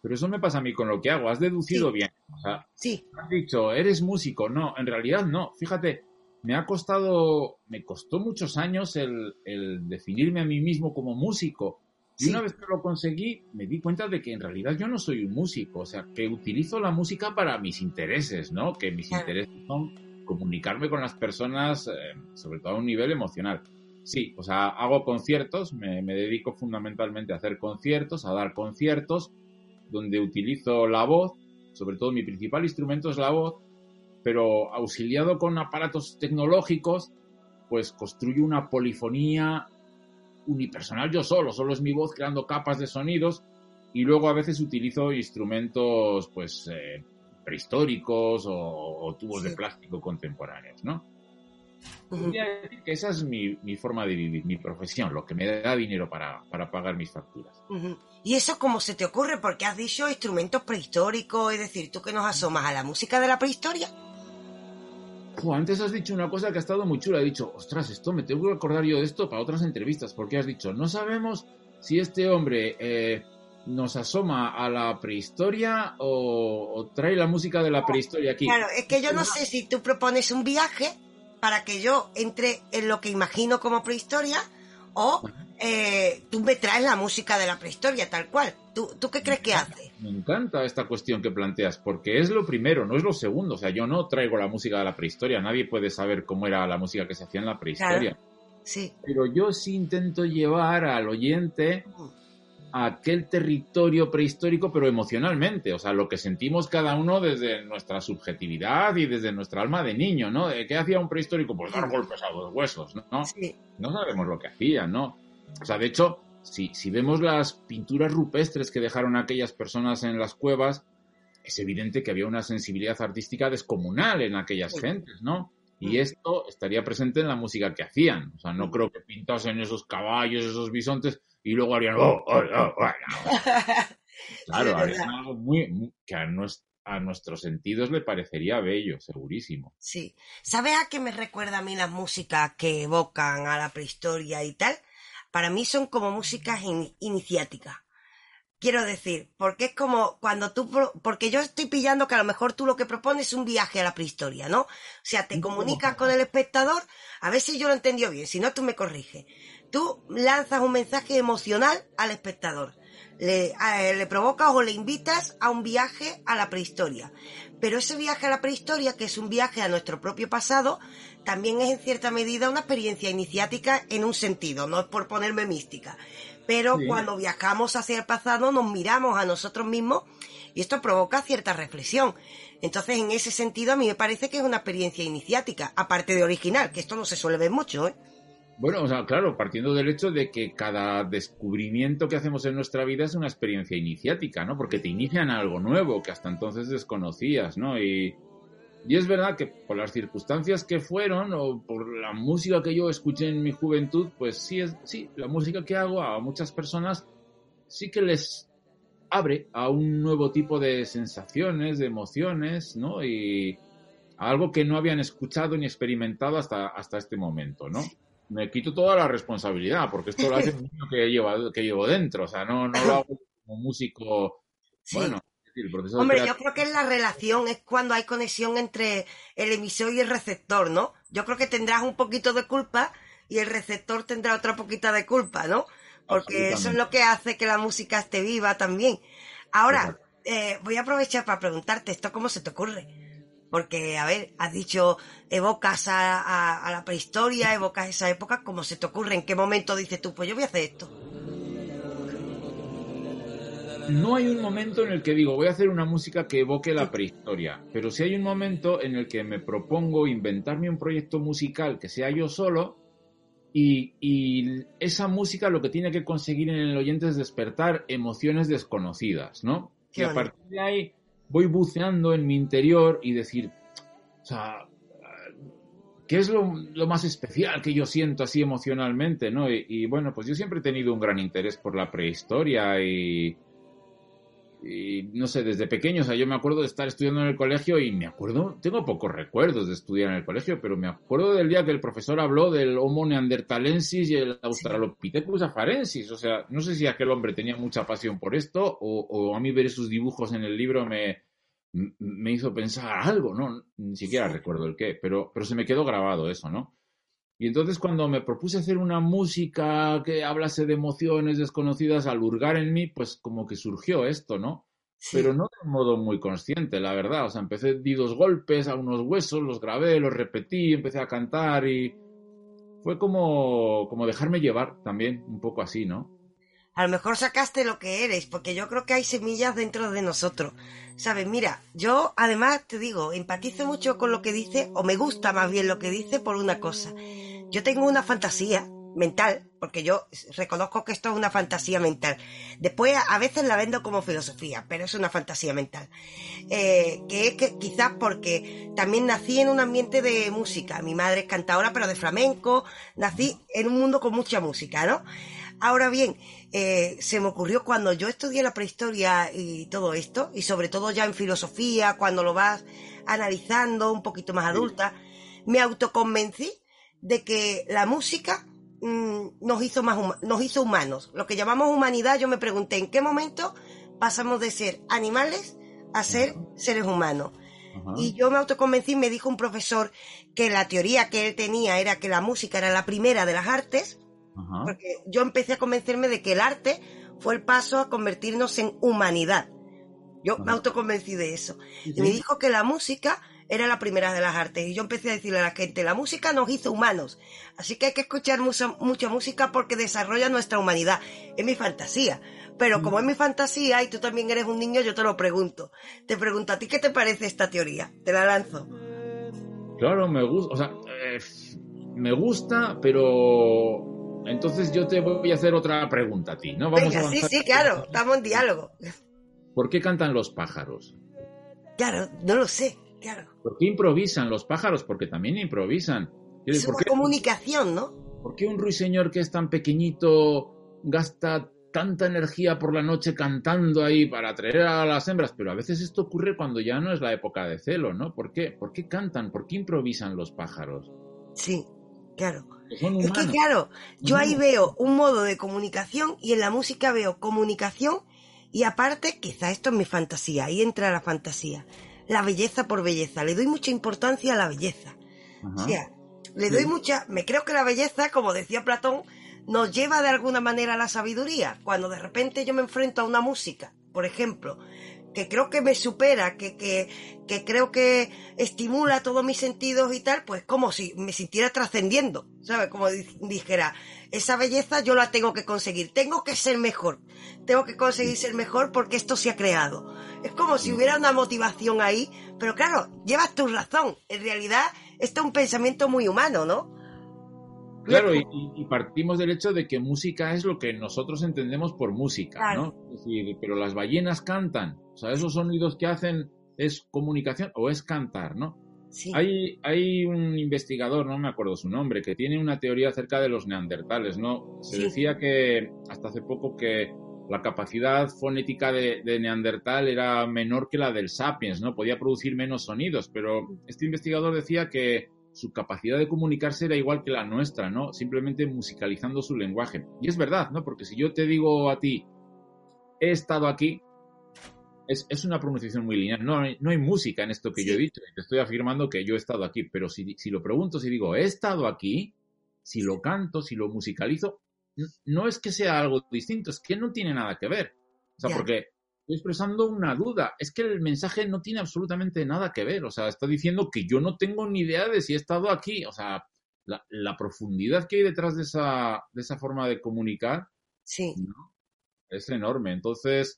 Pero eso me pasa a mí con lo que hago. Has deducido Sí. bien. O sea, Sí. has dicho, eres músico. No, en realidad no. Fíjate, me ha costado, me costó muchos años el, el definirme a mí mismo como músico. Y Sí. una vez que lo conseguí, me di cuenta de que en realidad yo no soy un músico. O sea, que utilizo la música para mis intereses, ¿no? Que mis Claro. intereses son comunicarme con las personas, eh, sobre todo a un nivel emocional. Sí, o sea, hago conciertos, me, me dedico fundamentalmente a hacer conciertos, a dar conciertos, donde utilizo la voz, sobre todo mi principal instrumento es la voz, pero auxiliado con aparatos tecnológicos, pues construyo una polifonía unipersonal yo solo, solo es mi voz creando capas de sonidos, y luego a veces utilizo instrumentos pues eh, prehistóricos o, o tubos Sí. de plástico contemporáneos, ¿no? Ujú. Podría decir que esa es mi, mi forma de vivir, mi profesión, lo que me da dinero para, para pagar mis facturas. Ujú. ¿Y eso cómo se te ocurre? Porque has dicho instrumentos prehistóricos, es decir, tú que nos asomas a la música de la prehistoria. Jo, antes has dicho una cosa que ha estado muy chula. He dicho, ostras, esto me tengo que acordar yo de esto para otras entrevistas, porque has dicho, no sabemos si este hombre eh, nos asoma a la prehistoria o, o trae la música de la prehistoria aquí. Claro, es que yo no sé si tú propones un viaje para que yo entre en lo que imagino como prehistoria o eh, tú me traes la música de la prehistoria, tal cual. ¿Tú, tú qué crees que hace? Me encanta esta cuestión que planteas, porque es lo primero, no es lo segundo. O sea, yo no traigo la música de la prehistoria, nadie puede saber cómo era la música que se hacía en la prehistoria. Sí. Pero yo sí intento llevar al oyente a aquel territorio prehistórico, pero emocionalmente. O sea, lo que sentimos cada uno desde nuestra subjetividad y desde nuestra alma de niño, ¿no? ¿Qué hacía un prehistórico? Pues dar golpes a los huesos, ¿no? Sí. No sabemos lo que hacían, ¿no? O sea, de hecho, si, si vemos las pinturas rupestres que dejaron aquellas personas en las cuevas, es evidente que había una sensibilidad artística descomunal en aquellas Sí. gentes, ¿no? Y esto estaría presente en la música que hacían. O sea, no creo que pintasen esos caballos, esos bisontes, y luego harían... Oh, oh, oh, oh, no. Claro, Sí, harían verdad. algo muy, muy- que a, nues- a nuestros sentidos le parecería bello, segurísimo. Sí. ¿Sabes a qué me recuerda a mí las músicas que evocan a la prehistoria y tal? Para mí son como músicas in- iniciáticas. Quiero decir, porque es como cuando tú... pro- Porque yo estoy pillando que a lo mejor tú lo que propones es un viaje a la prehistoria, ¿no? O sea, te comunicas con el espectador, a ver si yo lo he entendido bien, si no tú me corriges. Tú lanzas un mensaje emocional al espectador. Le, a- le provocas o le invitas a un viaje a la prehistoria. Pero ese viaje a la prehistoria, que es un viaje a nuestro propio pasado, también es en cierta medida una experiencia iniciática en un sentido, no es por ponerme mística. Pero Sí. cuando viajamos hacia el pasado nos miramos a nosotros mismos y esto provoca cierta reflexión. Entonces, en ese sentido, a mí me parece que es una experiencia iniciática, aparte de original, que esto no se suele ver mucho, ¿eh? Bueno, o sea, claro, partiendo del hecho de que cada descubrimiento que hacemos en nuestra vida es una experiencia iniciática, ¿no? Porque te inician algo nuevo que hasta entonces desconocías, ¿no? Y, y es verdad que por las circunstancias que fueron o por la música que yo escuché en mi juventud, pues sí, es, sí, la música que hago a muchas personas sí que les abre a un nuevo tipo de sensaciones, de emociones, ¿no? Y a algo que no habían escuchado ni experimentado hasta, hasta este momento, ¿no? Me quito toda la responsabilidad, porque esto lo hace un niño que llevo, que llevo dentro, o sea, no, no lo hago como músico, Sí. bueno, es decir, el proceso Hombre, de yo creo que es la relación, es cuando hay conexión entre el emisor y el receptor, ¿no? Yo creo que tendrás un poquito de culpa y el receptor tendrá otra poquita de culpa, ¿no? Porque eso es lo que hace que la música esté viva también. Ahora, eh, voy a aprovechar para preguntarte, ¿esto cómo se te ocurre? Porque, a ver, has dicho, evocas a, a, a la prehistoria, evocas esa época, ¿cómo se te ocurre? ¿En qué momento dices tú, pues yo voy a hacer esto? No hay un momento en el que digo, voy a hacer una música que evoque la prehistoria, pero sí hay un momento en el que me propongo inventarme un proyecto musical que sea yo solo y, y esa música lo que tiene que conseguir en el oyente es despertar emociones desconocidas, ¿no? Qué Y a bonito. partir de ahí voy buceando en mi interior y decir, o sea, ¿qué es lo, lo más especial que yo siento así emocionalmente, ¿no? Y, y bueno, pues yo siempre he tenido un gran interés por la prehistoria y y no sé, desde pequeño, o sea, yo me acuerdo de estar estudiando en el colegio y me acuerdo, tengo pocos recuerdos de estudiar en el colegio, pero me acuerdo del día que el profesor habló del Homo neanderthalensis y el Australopithecus afarensis. O sea, no sé si aquel hombre tenía mucha pasión por esto o, o a mí ver esos dibujos en el libro me, me hizo pensar algo, ¿no? Ni siquiera recuerdo el qué, pero, pero se me quedó grabado eso, ¿no? Y entonces cuando me propuse hacer una música que hablase de emociones desconocidas, al hurgar en mí, pues como que surgió esto, ¿no? Sí. Pero no de un modo muy consciente, la verdad. O sea, empecé, di dos golpes a unos huesos, los grabé, los repetí, empecé a cantar y fue como, como dejarme llevar también, un poco así, ¿no? A lo mejor sacaste lo que eres, porque yo creo que hay semillas dentro de nosotros. ¿Sabes? Mira, yo además te digo, empatizo mucho con lo que dice, o me gusta más bien lo que dice por una cosa. Yo tengo una fantasía mental, porque yo reconozco que esto es una fantasía mental. Después a veces la vendo como filosofía, pero es una fantasía mental. Eh, que es que quizás porque también nací en un ambiente de música. Mi madre es cantadora, pero de flamenco. Nací en un mundo con mucha música, ¿no? Ahora bien, eh, se me ocurrió cuando yo estudié la prehistoria y todo esto, y sobre todo ya en filosofía, cuando lo vas analizando un poquito más adulta, me autoconvencí de que la música mmm, nos hizo más huma- nos hizo humanos. Lo que llamamos humanidad, yo me pregunté en qué momento pasamos de ser animales a ser seres humanos. Uh-huh. Y yo me autoconvencí, me dijo un profesor que la teoría que él tenía era que la música era la primera de las artes. Uh-huh. Porque yo empecé a convencerme de que el arte fue el paso a convertirnos en humanidad. Yo uh-huh. me autoconvencí de eso. Uh-huh. Y me dijo que la música era la primera de las artes. Y yo empecé a decirle a la gente, la música nos hizo humanos. Así que hay que escuchar mucha, mucha música porque desarrolla nuestra humanidad. Es mi fantasía. Pero uh-huh. como es mi fantasía y tú también eres un niño, yo te lo pregunto. Te pregunto, ¿a ti qué te parece esta teoría? Te la lanzo. Claro, me gusta. O sea, eh, me gusta, pero... Entonces yo te voy a hacer otra pregunta a ti, ¿no? Vamos Venga, a avanzar. Sí, sí, claro, estamos en diálogo. ¿Por qué cantan los pájaros? Claro, no lo sé, claro. ¿Por qué improvisan los pájaros? Porque también improvisan. Es una ¿Por qué, comunicación, ¿no? ¿Por qué un ruiseñor que es tan pequeñito gasta tanta energía por la noche cantando ahí para atraer a las hembras? Pero a veces esto ocurre cuando ya no es la época de celo, ¿no? ¿Por qué? ¿Por qué cantan? ¿Por qué improvisan los pájaros? Sí, claro. Son es que claro, yo ahí veo un modo de comunicación y en la música veo comunicación y aparte, quizá esto es mi fantasía, ahí entra la fantasía, la belleza por belleza, le doy mucha importancia a la belleza. Ajá. O sea, le doy sí. mucha, me creo que la belleza, como decía Platón, nos lleva de alguna manera a la sabiduría. Cuando de repente yo me enfrento a una música, por ejemplo, que creo que me supera, que, que, que creo que estimula todos mis sentidos y tal, pues como si me sintiera trascendiendo, ¿sabes? Como dijera, esa belleza yo la tengo que conseguir, tengo que ser mejor, tengo que conseguir ser mejor porque esto se ha creado. Es como si hubiera una motivación ahí, pero claro, llevas tu razón, en realidad esto es un pensamiento muy humano, ¿no? Claro, y, y partimos del hecho de que música es lo que nosotros entendemos por música, claro. ¿no? Es decir, pero las ballenas cantan, o sea, esos sonidos que hacen es comunicación o es cantar, ¿no? Sí. Hay, hay un investigador, no me acuerdo su nombre, que tiene una teoría acerca de los neandertales, ¿no? Se sí. decía que hasta hace poco que la capacidad fonética de, de Neandertal era menor que la del Sapiens, ¿no? Podía producir menos sonidos, pero este investigador decía que su capacidad de comunicarse era igual que la nuestra, ¿no? Simplemente musicalizando su lenguaje. Y es verdad, ¿no? Porque si yo te digo a ti, he estado aquí, es, es una pronunciación muy lineal. No hay, no hay música en esto que sí. yo he dicho. Te estoy afirmando que yo he estado aquí. Pero si, si lo pregunto, si digo, he estado aquí, si lo canto, si lo musicalizo, no es que sea algo distinto, es que no tiene nada que ver. O sea, yeah. porque estoy expresando una duda. Es que el mensaje no tiene absolutamente nada que ver. O sea, está diciendo que yo no tengo ni idea de si he estado aquí. O sea, la, la profundidad que hay detrás de esa, de esa forma de comunicar sí. ¿no? es enorme. Entonces,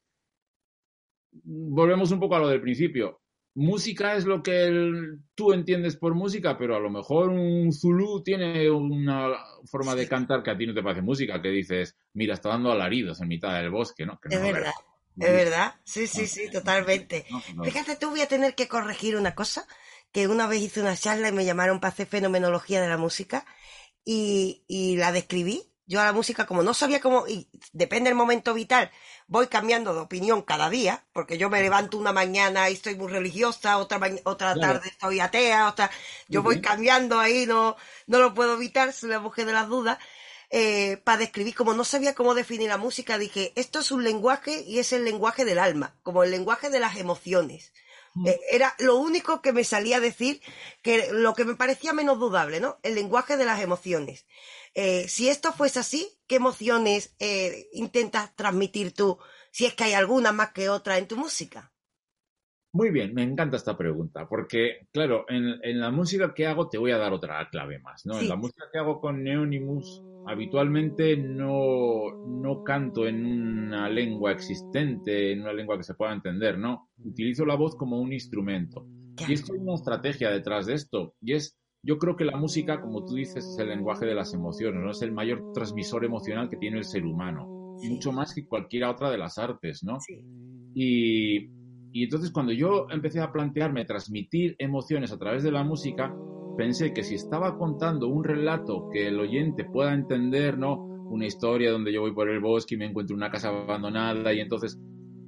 volvemos un poco a lo del principio. Música es lo que el, tú entiendes por música, pero a lo mejor un zulú tiene una forma de cantar que a ti no te parece música, que dices, mira, está dando alaridos en mitad del bosque, ¿no? Que es no, verdad, es verdad, sí, sí, sí, totalmente. No, no. Fíjate, tú voy a tener que corregir una cosa, que una vez hice una charla y me llamaron para hacer fenomenología de la música y, y la describí Yo a la música, como no sabía cómo, y depende del momento vital, voy cambiando de opinión cada día, porque yo me levanto una mañana y estoy muy religiosa, otra ma- otra Claro. tarde estoy atea, otra, yo Muy voy bien. cambiando ahí, no, no lo puedo evitar, soy la mujer de las dudas. Eh, para describir, como no sabía cómo definir la música, dije, esto es un lenguaje y es el lenguaje del alma, como el lenguaje de las emociones. Eh, era lo único que me salía a decir, que lo que me parecía menos dudable, ¿no? El lenguaje de las emociones. Eh, si esto fuese así, ¿qué emociones eh, intentas transmitir tú? Si es que hay alguna más que otra en tu música. Muy bien, me encanta esta pregunta, porque, claro, en, en la música que hago te voy a dar otra clave más, ¿no? En Sí. la música que hago con Neonimus, habitualmente no, no canto en una lengua existente, en una lengua que se pueda entender, ¿no? Utilizo la voz como un instrumento. Ya. Y esto hay una estrategia detrás de esto, y es, yo creo que la música, como tú dices, es el lenguaje de las emociones, ¿no? Es el mayor transmisor emocional que tiene el ser humano, Sí. mucho más que cualquier otra de las artes, ¿no? Sí. Y, y entonces cuando yo empecé a plantearme transmitir emociones a través de la música, pensé que si estaba contando un relato que el oyente pueda entender, ¿no? Una historia donde yo voy por el bosque y me encuentro una casa abandonada y entonces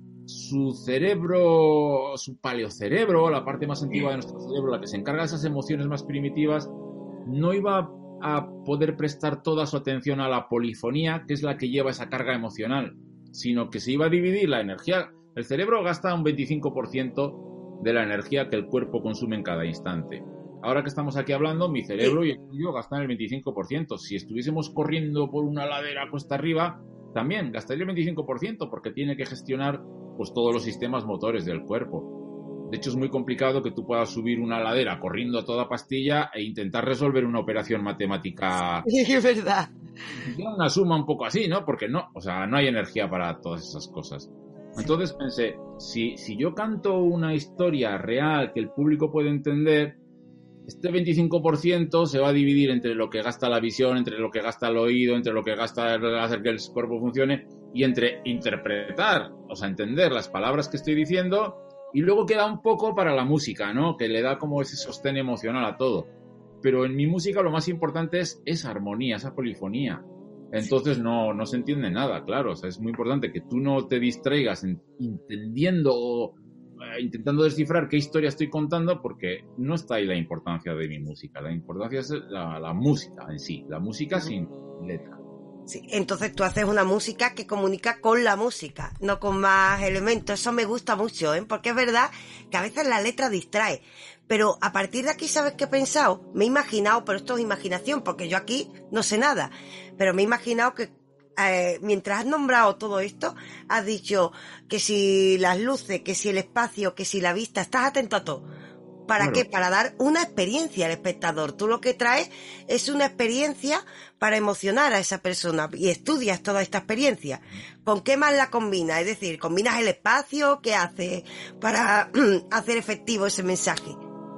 su cerebro, su paleocerebro, la parte más antigua de nuestro cerebro, la que se encarga de esas emociones más primitivas, no iba a poder prestar toda su atención a la polifonía, que es la que lleva esa carga emocional, sino que se iba a dividir la energía. El cerebro gasta un veinticinco por ciento de la energía que el cuerpo consume en cada instante. Ahora que estamos aquí hablando, mi cerebro y el tuyo gastan el veinticinco por ciento. Si estuviésemos corriendo por una ladera cuesta arriba, también gastaría el veinticinco por ciento porque tiene que gestionar pues todos los sistemas motores del cuerpo. De hecho, es muy complicado que tú puedas subir una ladera corriendo a toda pastilla e intentar resolver una operación matemática. Es verdad. Una suma un poco así, ¿no? Porque no, o sea, no hay energía para todas esas cosas. Entonces pensé, si, si yo canto una historia real que el público puede entender, este veinticinco por ciento se va a dividir entre lo que gasta la visión, entre lo que gasta el oído, entre lo que gasta el hacer que el cuerpo funcione y entre interpretar, o sea, entender las palabras que estoy diciendo, y luego queda un poco para la música, ¿no? Que le da como ese sostén emocional a todo. Pero en mi música lo más importante es esa armonía, esa polifonía. Entonces no, no se entiende nada, claro. O sea, es muy importante que tú no te distraigas en, entendiendo o eh, intentando descifrar qué historia estoy contando, porque no está ahí la importancia de mi música. La importancia es la, la música en sí, la música sin letra. Sí, entonces tú haces una música que comunica con la música, no con más elementos. Eso me gusta mucho, ¿eh? Porque es verdad que a veces la letra distrae. Pero a partir de aquí, ¿sabes qué he pensado? Me he imaginado, pero esto es imaginación, porque yo aquí no sé nada. Pero me he imaginado que eh, mientras has nombrado todo esto, has dicho que si las luces, que si el espacio, que si la vista, estás atento a todo. ¿Para Claro. qué? Para dar una experiencia al espectador. Tú lo que traes es una experiencia para emocionar a esa persona y estudias toda esta experiencia. ¿Con qué más la combinas? Es decir, ¿combinas el espacio? ¿Qué haces para hacer efectivo ese mensaje?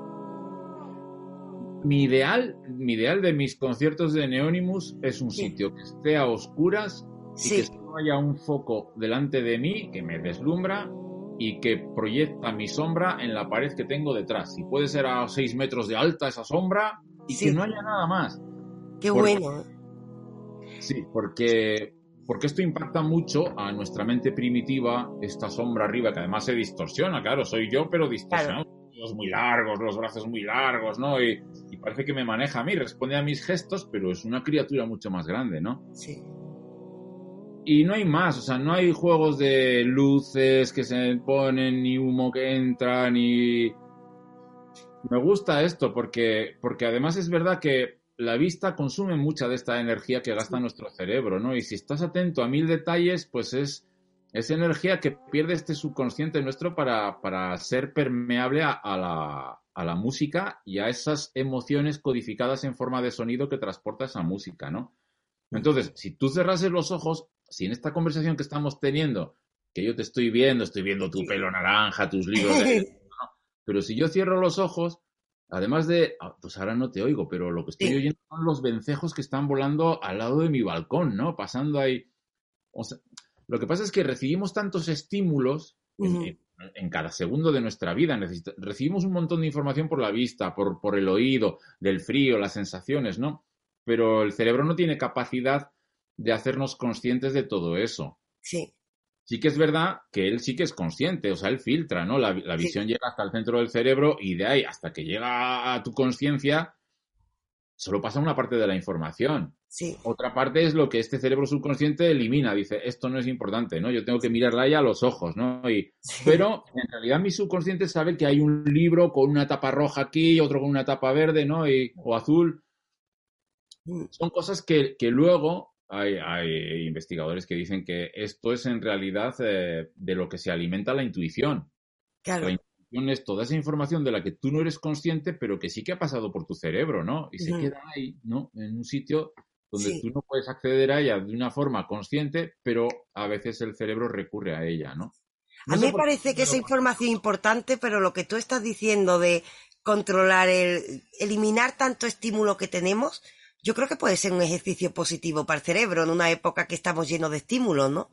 Mi ideal, mi ideal de mis conciertos de Neonimus es un Sí. sitio que esté a oscuras y Sí. que solo haya un foco delante de mí que me deslumbra y que proyecta mi sombra en la pared que tengo detrás. Y puede ser a seis metros de alta esa sombra y Sí. que no haya nada más. Qué Porque- bueno. Sí, porque, porque esto impacta mucho a nuestra mente primitiva, esta sombra arriba, que además se distorsiona, claro, soy yo, pero distorsionado. Los muy largos, los brazos muy largos, ¿no? Y, y parece que me maneja a mí, responde a mis gestos, pero es una criatura mucho más grande, ¿no? Sí. Y no hay más, o sea, no hay juegos de luces que se ponen, ni humo que entra, ni... Me gusta esto porque, porque además es verdad que la vista consume mucha de esta energía que gasta nuestro cerebro, ¿no? Y si estás atento a mil detalles, pues es, es energía que pierde este subconsciente nuestro para, para ser permeable a, a, la, a la música y a esas emociones codificadas en forma de sonido que transporta esa música, ¿no? Entonces, si tú cerrases los ojos, si en esta conversación que estamos teniendo, que yo te estoy viendo, estoy viendo tu pelo naranja, tus libros de... ¿no? Pero si yo cierro los ojos, además de... ah, pues ahora no te oigo, pero lo que estoy Sí. oyendo son los vencejos que están volando al lado de mi balcón, ¿no? Pasando ahí... O sea, lo que pasa es que recibimos tantos estímulos en, Ujú. en- en cada segundo de nuestra vida. Necesita- recibimos un montón de información por la vista, por, por el oído, del frío, las sensaciones, ¿no? Pero el cerebro no tiene capacidad de hacernos conscientes de todo eso. Sí. Sí que es verdad que él sí que es consciente, o sea, él filtra, ¿no? La, la visión sí. llega hasta el centro del cerebro y de ahí hasta que llega a tu conciencia solo pasa una parte de la información. Sí. Otra parte es lo que este cerebro subconsciente elimina. Dice, esto no es importante, ¿no? Yo tengo que mirarla ya a los ojos, ¿no? Y, sí. Pero en realidad mi subconsciente sabe que hay un libro con una tapa roja aquí, otro con una tapa verde, ¿no? Y, o azul. Son cosas que, que luego hay, hay investigadores que dicen que esto es en realidad eh, de lo que se alimenta la intuición. Claro. La intuición es toda esa información de la que tú no eres consciente, pero que sí que ha pasado por tu cerebro, ¿no? Y se uh-huh. queda ahí, ¿no? En un sitio donde sí. tú no puedes acceder a ella de una forma consciente, pero a veces el cerebro recurre a ella, ¿no? no a mí me parece que esa información es importante, pero lo que tú estás diciendo de controlar, el eliminar tanto estímulo que tenemos, yo creo que puede ser un ejercicio positivo para el cerebro en una época que estamos llenos de estímulos, ¿no?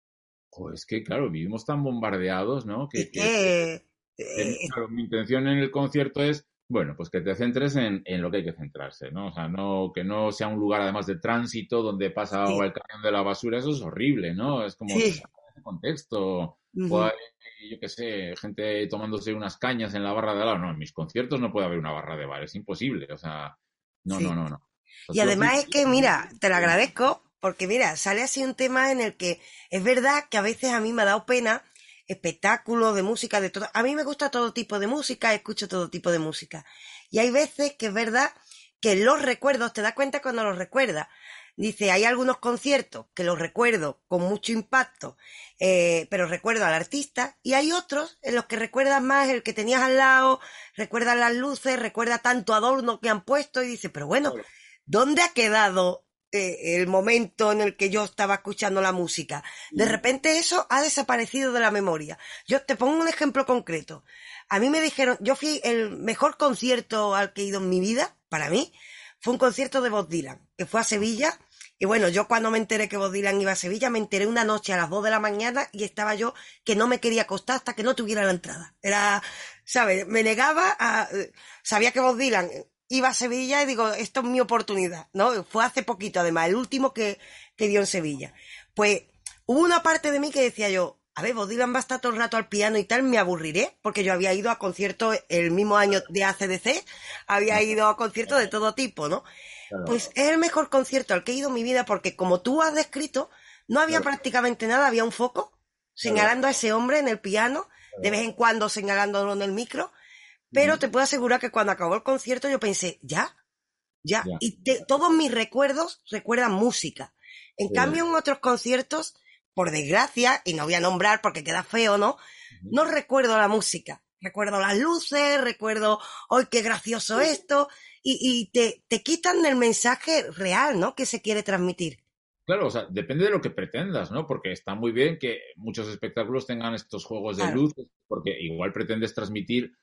Pues que, claro, vivimos tan bombardeados, ¿no? Que, que, que, que eh, claro, mi intención en el concierto es, bueno, pues que te centres en, en lo que hay que centrarse, ¿no? O sea, no que no sea un lugar, además, de tránsito donde pasa sí. el camión de la basura, eso es horrible, ¿no? Es como, sí. ese contexto, uh-huh. o hay, yo qué sé, gente tomándose unas cañas en la barra de al lado. No, en mis conciertos no puede haber una barra de bar, es imposible, o sea, no, sí. no, no, no. Y además es que, mira, te lo agradezco, porque mira, sale así un tema en el que es verdad que a veces a mí me ha dado pena espectáculos de música, de todo. A mí me gusta todo tipo de música, escucho todo tipo de música. Y hay veces que es verdad que los recuerdos, te das cuenta cuando los recuerdas. Dice, hay algunos conciertos que los recuerdo con mucho impacto, eh, pero recuerdo al artista, y hay otros en los que recuerdas más el que tenías al lado, recuerdas las luces, recuerdas tanto adorno que han puesto, y dices, pero bueno, ¿dónde ha quedado eh, el momento en el que yo estaba escuchando la música? De repente eso ha desaparecido de la memoria. Yo te pongo un ejemplo concreto. A mí me dijeron, yo fui el mejor concierto al que he ido en mi vida, para mí, fue un concierto de Bob Dylan, que fue a Sevilla. Y bueno, yo cuando me enteré que Bob Dylan iba a Sevilla, me enteré una noche a las dos de la mañana y estaba yo que no me quería acostar hasta que no tuviera la entrada. Era, ¿sabes? Me negaba a... Sabía que Bob Dylan iba a Sevilla y digo, esto es mi oportunidad, ¿no? Fue hace poquito, además, el último que, que dio en Sevilla. Pues hubo una parte de mí que decía yo, a ver, Bob Dylan va a estar todo el rato al piano y tal, me aburriré, porque yo había ido a conciertos el mismo año de A C D C, había ido a conciertos de todo tipo, ¿no? Claro. Pues es el mejor concierto al que he ido en mi vida, porque como tú has descrito, no había claro. prácticamente nada, había un foco señalando claro. a ese hombre en el piano, claro. de vez en cuando señalándolo en el micro, pero mm. te puedo asegurar que cuando acabó el concierto yo pensé, ¿ya? ¿Ya? ya. Y te, todos mis recuerdos recuerdan música. En sí. cambio, en otros conciertos, por desgracia, y no voy a nombrar porque queda feo, ¿no? No recuerdo la música. Recuerdo las luces, recuerdo, ¡ay, qué gracioso esto! Y, y te, te quitan el mensaje real, ¿no? Que se quiere transmitir. Claro, o sea, depende de lo que pretendas, ¿no? Porque está muy bien que muchos espectáculos tengan estos juegos de claro. luces, porque igual pretendes transmitir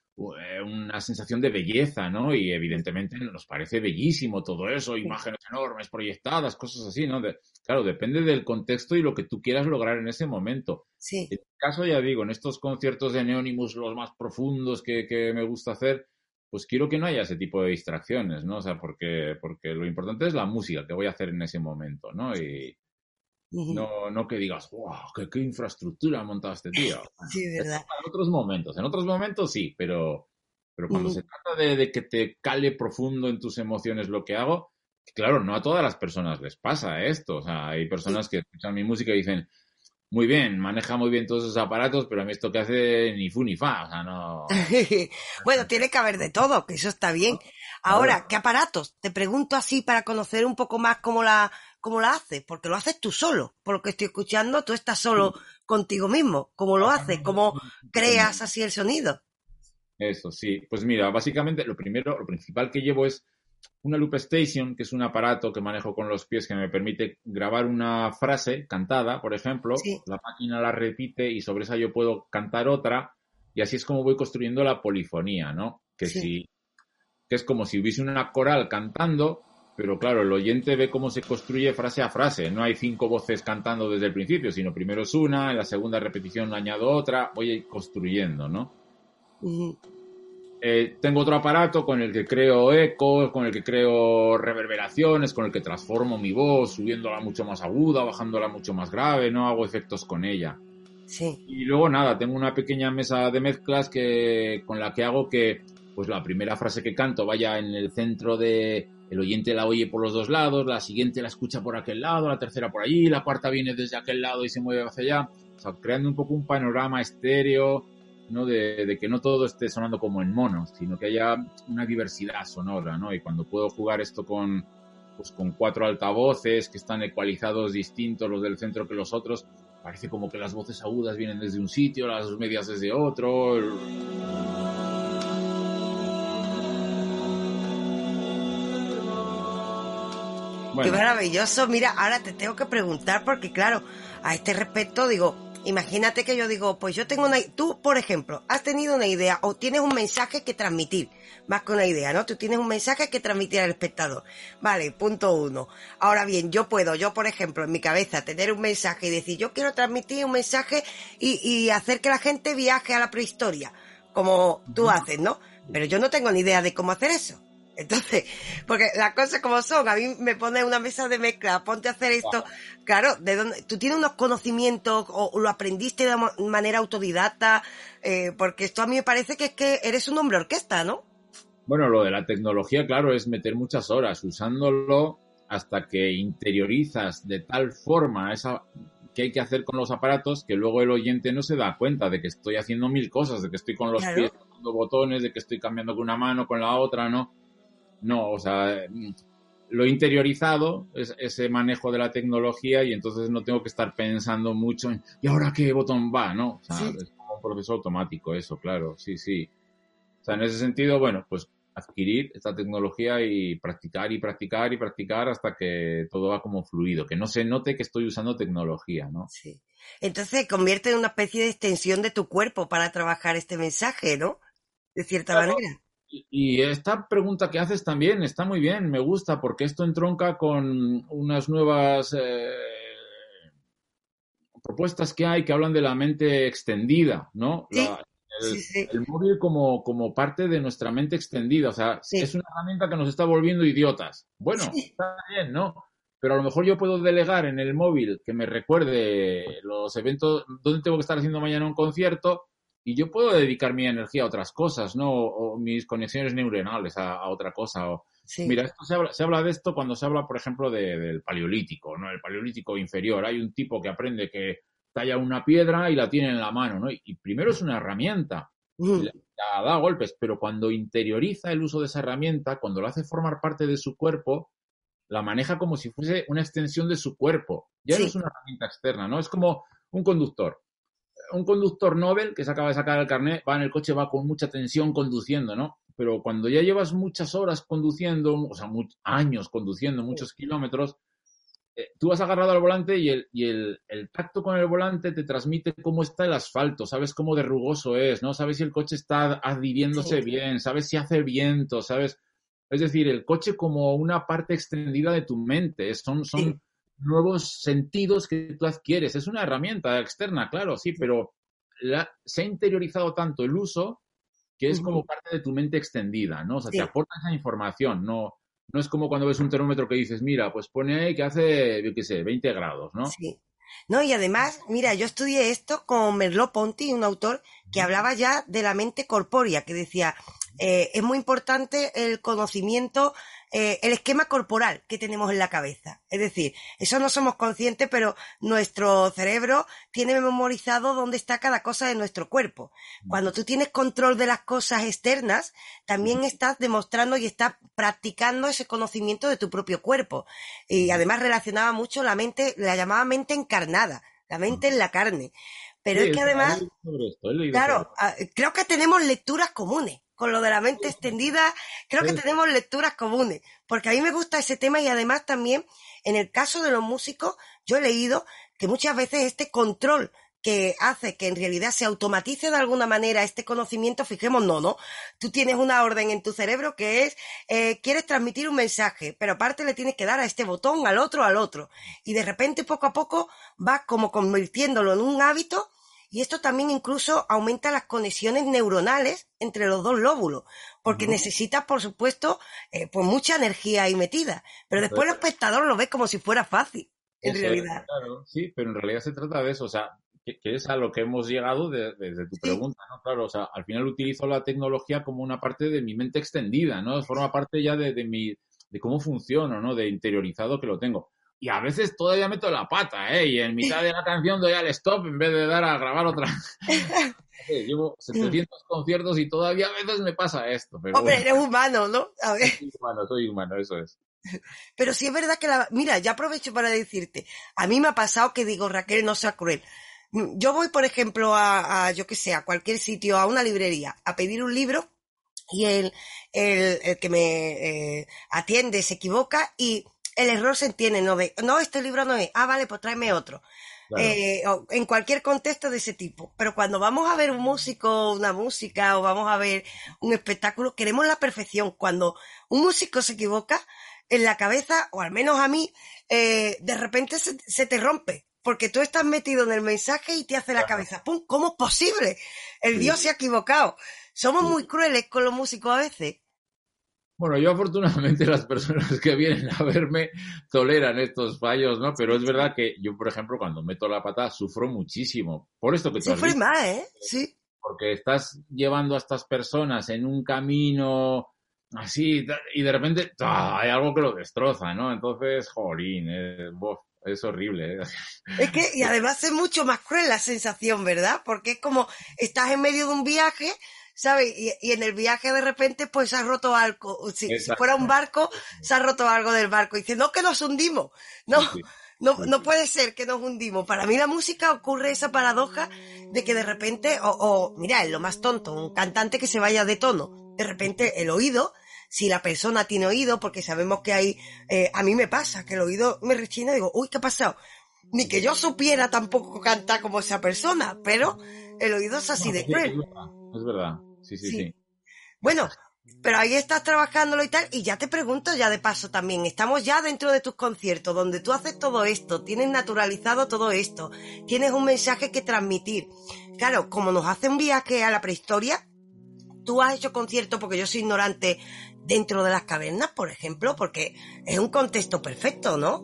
una sensación de belleza, ¿no? Y evidentemente nos parece bellísimo todo eso, sí. imágenes enormes, proyectadas, cosas así, ¿no? De, claro, depende del contexto y lo que tú quieras lograr en ese momento. Sí. En este caso, ya digo, en estos conciertos de Neonimus, los más profundos que, que me gusta hacer, pues quiero que no haya ese tipo de distracciones, ¿no? O sea, porque, porque lo importante es la música que voy a hacer en ese momento, ¿no? Y uh-huh. no, no que digas, wow, qué, qué infraestructura ha montado este tío. Sí, es verdad. En otros momentos, en otros momentos sí, pero, pero cuando uh-huh. se trata de, de que te cale profundo en tus emociones lo que hago, claro, no a todas las personas les pasa esto. O sea, hay personas sí. que escuchan mi música y dicen, muy bien, maneja muy bien todos esos aparatos, pero a mí esto que hace ni fu ni fa, o sea, no... Bueno, tiene que haber de todo, que eso está bien. Ahora, ¿qué aparatos? Te pregunto así para conocer un poco más cómo la, cómo la haces, porque lo haces tú solo, por lo que estoy escuchando, tú estás solo sí. contigo mismo. ¿Cómo lo haces? ¿Cómo creas así el sonido? Eso, sí. Pues mira, básicamente lo primero, lo principal que llevo es una Loop Station, que es un aparato que manejo con los pies que me permite grabar una frase cantada, por ejemplo, sí. la máquina la repite y sobre esa yo puedo cantar otra y así es como voy construyendo la polifonía, ¿no? Que sí. si, que es como si hubiese una coral cantando, pero claro, el oyente ve cómo se construye frase a frase, no hay cinco voces cantando desde el principio, sino primero es una, en la segunda repetición añado otra, voy construyendo, ¿no? Uh-huh. Eh, tengo otro aparato con el que creo ecos, con el que creo reverberaciones, con el que transformo mi voz, subiéndola mucho más aguda, bajándola mucho más grave, no hago efectos con ella. Sí. Y luego nada, tengo una pequeña mesa de mezclas que con la que hago que pues la primera frase que canto vaya en el centro de... El oyente la oye por los dos lados, la siguiente la escucha por aquel lado, la tercera por allí, la cuarta viene desde aquel lado y se mueve hacia allá. O sea, creando un poco un panorama estéreo, ¿no? De, de que no todo esté sonando como en mono, sino que haya una diversidad sonora, ¿no? Y cuando puedo jugar esto con, pues con cuatro altavoces que están ecualizados distintos los del centro que los otros, parece como que las voces agudas vienen desde un sitio, las medias desde otro. Bueno. Qué maravilloso. Mira, ahora te tengo que preguntar porque, claro, a este respecto digo, imagínate que yo digo, pues yo tengo una... Tú, por ejemplo, has tenido una idea o tienes un mensaje que transmitir, más que una idea, ¿no? Tú tienes un mensaje que transmitir al espectador. Vale, punto uno. Ahora bien, yo puedo, yo, por ejemplo, en mi cabeza, tener un mensaje y decir, yo quiero transmitir un mensaje y, y hacer que la gente viaje a la prehistoria, como tú haces, ¿no? Pero yo no tengo ni idea de cómo hacer eso. Entonces, porque las cosas como son, a mí me pones una mesa de mezcla, ponte a hacer esto, claro, ¿de dónde? ¿Tú tienes unos conocimientos o lo aprendiste de manera autodidacta? Eh, porque esto a mí me parece que es que eres un hombre orquesta, ¿no? Bueno, lo de la tecnología, claro, es meter muchas horas usándolo hasta que interiorizas de tal forma esa que hay que hacer con los aparatos que luego el oyente no se da cuenta de que estoy haciendo mil cosas, de que estoy con los claro. pies tocando botones, de que estoy cambiando con una mano, con la otra, ¿no? No, o sea, lo he interiorizado, es, ese manejo de la tecnología, y entonces no tengo que estar pensando mucho en ¿y ahora qué botón va? ¿No? O sea, sí. Es como un proceso automático eso, claro, sí, sí. O sea, en ese sentido, bueno, pues adquirir esta tecnología y practicar y practicar y practicar hasta que todo va como fluido, que no se note que estoy usando tecnología, ¿no? Sí. Entonces convierte en una especie de extensión de tu cuerpo para trabajar este mensaje, ¿no? De cierta claro. manera. Y esta pregunta que haces también está muy bien, me gusta, porque esto entronca con unas nuevas eh, propuestas que hay que hablan de la mente extendida, ¿no? Sí, la, el, sí, sí. el móvil como, como parte de nuestra mente extendida, o sea, sí. es una herramienta que nos está volviendo idiotas. Bueno, sí. Está bien, ¿no? Pero a lo mejor yo puedo delegar en el móvil que me recuerde los eventos, dónde tengo que estar haciendo mañana un concierto, y yo puedo dedicar mi energía a otras cosas, ¿no? O, o mis conexiones neuronales a, a otra cosa. O, sí. Mira, esto se habla, se habla de esto cuando se habla, por ejemplo, de, del paleolítico, ¿no? El paleolítico inferior. Hay un tipo que aprende que talla una piedra y la tiene en la mano, ¿no? Y, y primero es una herramienta. Mm. La, la da golpes, pero cuando interioriza el uso de esa herramienta, cuando lo hace formar parte de su cuerpo, la maneja como si fuese una extensión de su cuerpo. Ya sí. No es una herramienta externa, ¿no? Es como un conductor. Un conductor Nobel que se acaba de sacar el carnet, va en el coche, va con mucha tensión conduciendo, ¿no? Pero cuando ya llevas muchas horas conduciendo, o sea, muchos años conduciendo, muchos kilómetros, eh, tú has agarrado al volante y, el, y el, el tacto con el volante te transmite cómo está el asfalto, sabes cómo de rugoso es, ¿no? Sabes si el coche está adhiriéndose sí. bien, sabes si hace viento, sabes... Es decir, el coche como una parte extendida de tu mente, son... son sí. nuevos sentidos que tú adquieres. Es una herramienta externa, claro, sí, pero la, se ha interiorizado tanto el uso que es uh-huh. como parte de tu mente extendida, ¿no? O sea, sí. te aporta esa información, no, no es como cuando ves un termómetro que dices, mira, pues pone ahí que hace, yo qué sé, veinte grados, ¿no? Sí. No, y además, mira, yo estudié esto con Merleau-Ponty, un autor que hablaba ya de la mente corpórea, que decía, eh, es muy importante el conocimiento, eh, el esquema corporal que tenemos en la cabeza. Es decir, eso no somos conscientes, pero nuestro cerebro tiene memorizado dónde está cada cosa de nuestro cuerpo. Cuando tú tienes control de las cosas externas, también estás demostrando y estás practicando ese conocimiento de tu propio cuerpo. Y además relacionaba mucho la mente, la llamaba mente encarnada, la mente en la carne. Pero sí, es que además, esto, claro, creo que tenemos lecturas comunes. Con lo de la mente extendida, creo que tenemos lecturas comunes, porque a mí me gusta ese tema y además también, en el caso de los músicos, yo he leído que muchas veces este control que hace que en realidad se automatice de alguna manera este conocimiento, fijemos, no, no, tú tienes una orden en tu cerebro que es, eh, quieres transmitir un mensaje, pero aparte le tienes que dar a este botón, al otro, al otro, y de repente poco a poco vas como convirtiéndolo en un hábito. Y esto también incluso aumenta las conexiones neuronales entre los dos lóbulos, porque uh-huh. necesitas, por supuesto, eh, pues mucha energía ahí metida. Pero después el espectador lo ve como si fuera fácil, en eso, realidad. Claro, sí, pero en realidad se trata de eso, o sea, que, que es a lo que hemos llegado desde de, de tu sí. pregunta, ¿no? Claro, o sea, al final utilizo la tecnología como una parte de mi mente extendida, ¿no? Forma parte ya de, de mi, de cómo funciono, ¿no? De interiorizado que lo tengo. Y a veces todavía meto la pata, ¿eh? Y en mitad de la canción doy al stop en vez de dar a grabar otra. Llevo setecientos conciertos y todavía a veces me pasa esto. Pero Hombre, bueno. eres humano, ¿no? A ver. Soy humano, soy humano, eso es. Pero sí es verdad que la... Mira, ya aprovecho para decirte. A mí me ha pasado que digo, Raquel, no sea cruel. Yo voy, por ejemplo, a, a yo qué sé, a cualquier sitio, a una librería, a pedir un libro y el, el, el que me eh, atiende se equivoca y... el error se entiende, no de, no, este libro no es, ah, vale, pues tráeme otro. Claro. Eh, o en cualquier contexto de ese tipo. Pero cuando vamos a ver un músico, una música, o vamos a ver un espectáculo, queremos la perfección. Cuando un músico se equivoca, en la cabeza, o al menos a mí, eh, de repente se, se te rompe. Porque tú estás metido en el mensaje y te hace la cabeza, ¡pum! ¿Cómo es posible? El sí. Dios se ha equivocado. Somos sí. muy crueles con los músicos a veces. Bueno, yo afortunadamente las personas que vienen a verme toleran estos fallos, ¿no? Pero es verdad que yo, por ejemplo, cuando meto la pata sufro muchísimo. Por esto que tú Sufres más, ¿eh? Sí. Porque estás llevando a estas personas en un camino así y de repente ¡ah! Hay algo que lo destroza, ¿no? Entonces, jolín, eh, bof, es horrible, ¿eh? Es que, y además es mucho más cruel la sensación, ¿verdad? Porque es como estás en medio de un viaje... ¿sabes? Y, y en el viaje de repente pues se ha roto algo. Si, si fuera un barco, se ha roto algo del barco. Y dice, no, que nos hundimos. No, sí, sí. no, no puede ser que nos hundimos. Para mí la música ocurre esa paradoja de que de repente, o, o mira, es lo más tonto, un cantante que se vaya de tono. De repente el oído, si la persona tiene oído, porque sabemos que hay, eh, a mí me pasa, que el oído me rechina y digo, uy, ¿qué ha pasado? Ni que yo supiera tampoco cantar como esa persona, pero el oído es así de cruel. Es verdad. Sí, sí, sí, sí. Bueno, pero ahí estás trabajándolo y tal, y ya te pregunto ya de paso también, estamos ya dentro de tus conciertos, donde tú haces todo esto, tienes naturalizado todo esto, tienes un mensaje que transmitir. Claro, como nos hace un viaje a la prehistoria, tú has hecho conciertos, porque yo soy ignorante, dentro de las cavernas, por ejemplo, porque es un contexto perfecto, ¿no?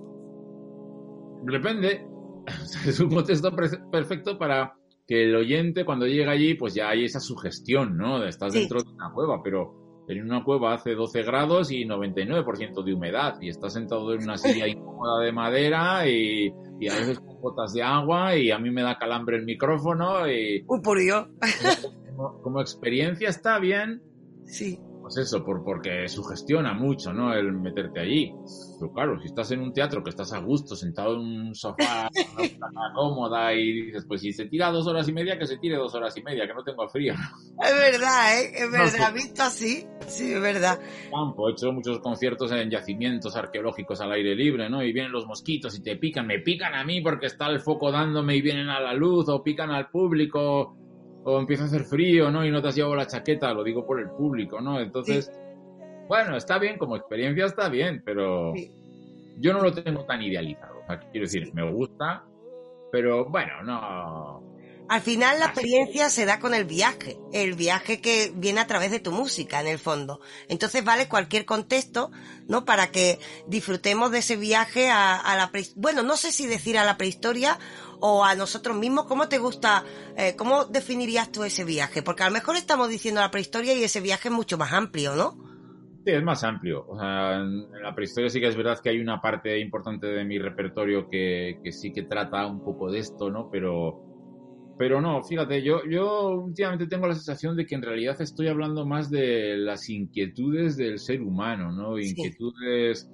Depende. Es un contexto perfecto para... que el oyente cuando llega allí pues ya hay esa sugestión, ¿no? Estás sí. dentro de una cueva, pero en una cueva hace doce grados y noventa y nueve por ciento de humedad y estás sentado en una silla incómoda de madera y, y a veces con gotas de agua y a mí me da calambre el micrófono y... ¡Uy, por Dios! Como, como experiencia está bien. Sí. Pues eso, por, porque sugestiona mucho, ¿no? El meterte allí. Pero claro, si estás en un teatro que estás a gusto, sentado en un sofá, cómoda, y dices, pues si se tira dos horas y media, que se tire dos horas y media, que no tengo frío. Es verdad, ¿eh? Es verdad. No, visto así, sí, es verdad. Campo, he hecho muchos conciertos en yacimientos arqueológicos al aire libre, ¿no? Y vienen los mosquitos y te pican. Me pican a mí porque está el foco dándome y vienen a la luz, o pican al público... o empieza a hacer frío, ¿no? Y no te has llevado la chaqueta, lo digo por el público, ¿no? Entonces, sí. Bueno, está bien, como experiencia está bien, pero sí. Yo no lo tengo tan idealizado. O sea, quiero decir, sí. Me gusta, pero bueno, no... Al final la experiencia se da con el viaje, el viaje que viene a través de tu música, en el fondo. Entonces vale cualquier contexto, ¿no? Para que disfrutemos de ese viaje a, a la prehistoria. Bueno, no sé si decir a la prehistoria o a nosotros mismos. ¿Cómo te gusta, eh, cómo definirías tú ese viaje? Porque a lo mejor estamos diciendo la prehistoria y ese viaje es mucho más amplio, ¿no? Sí, es más amplio. O sea, en la prehistoria sí que es verdad que hay una parte importante de mi repertorio que, que sí que trata un poco de esto, ¿no? Pero... Pero no, fíjate, yo, yo últimamente tengo la sensación de que en realidad estoy hablando más de las inquietudes del ser humano, ¿no? Sí. Inquietudes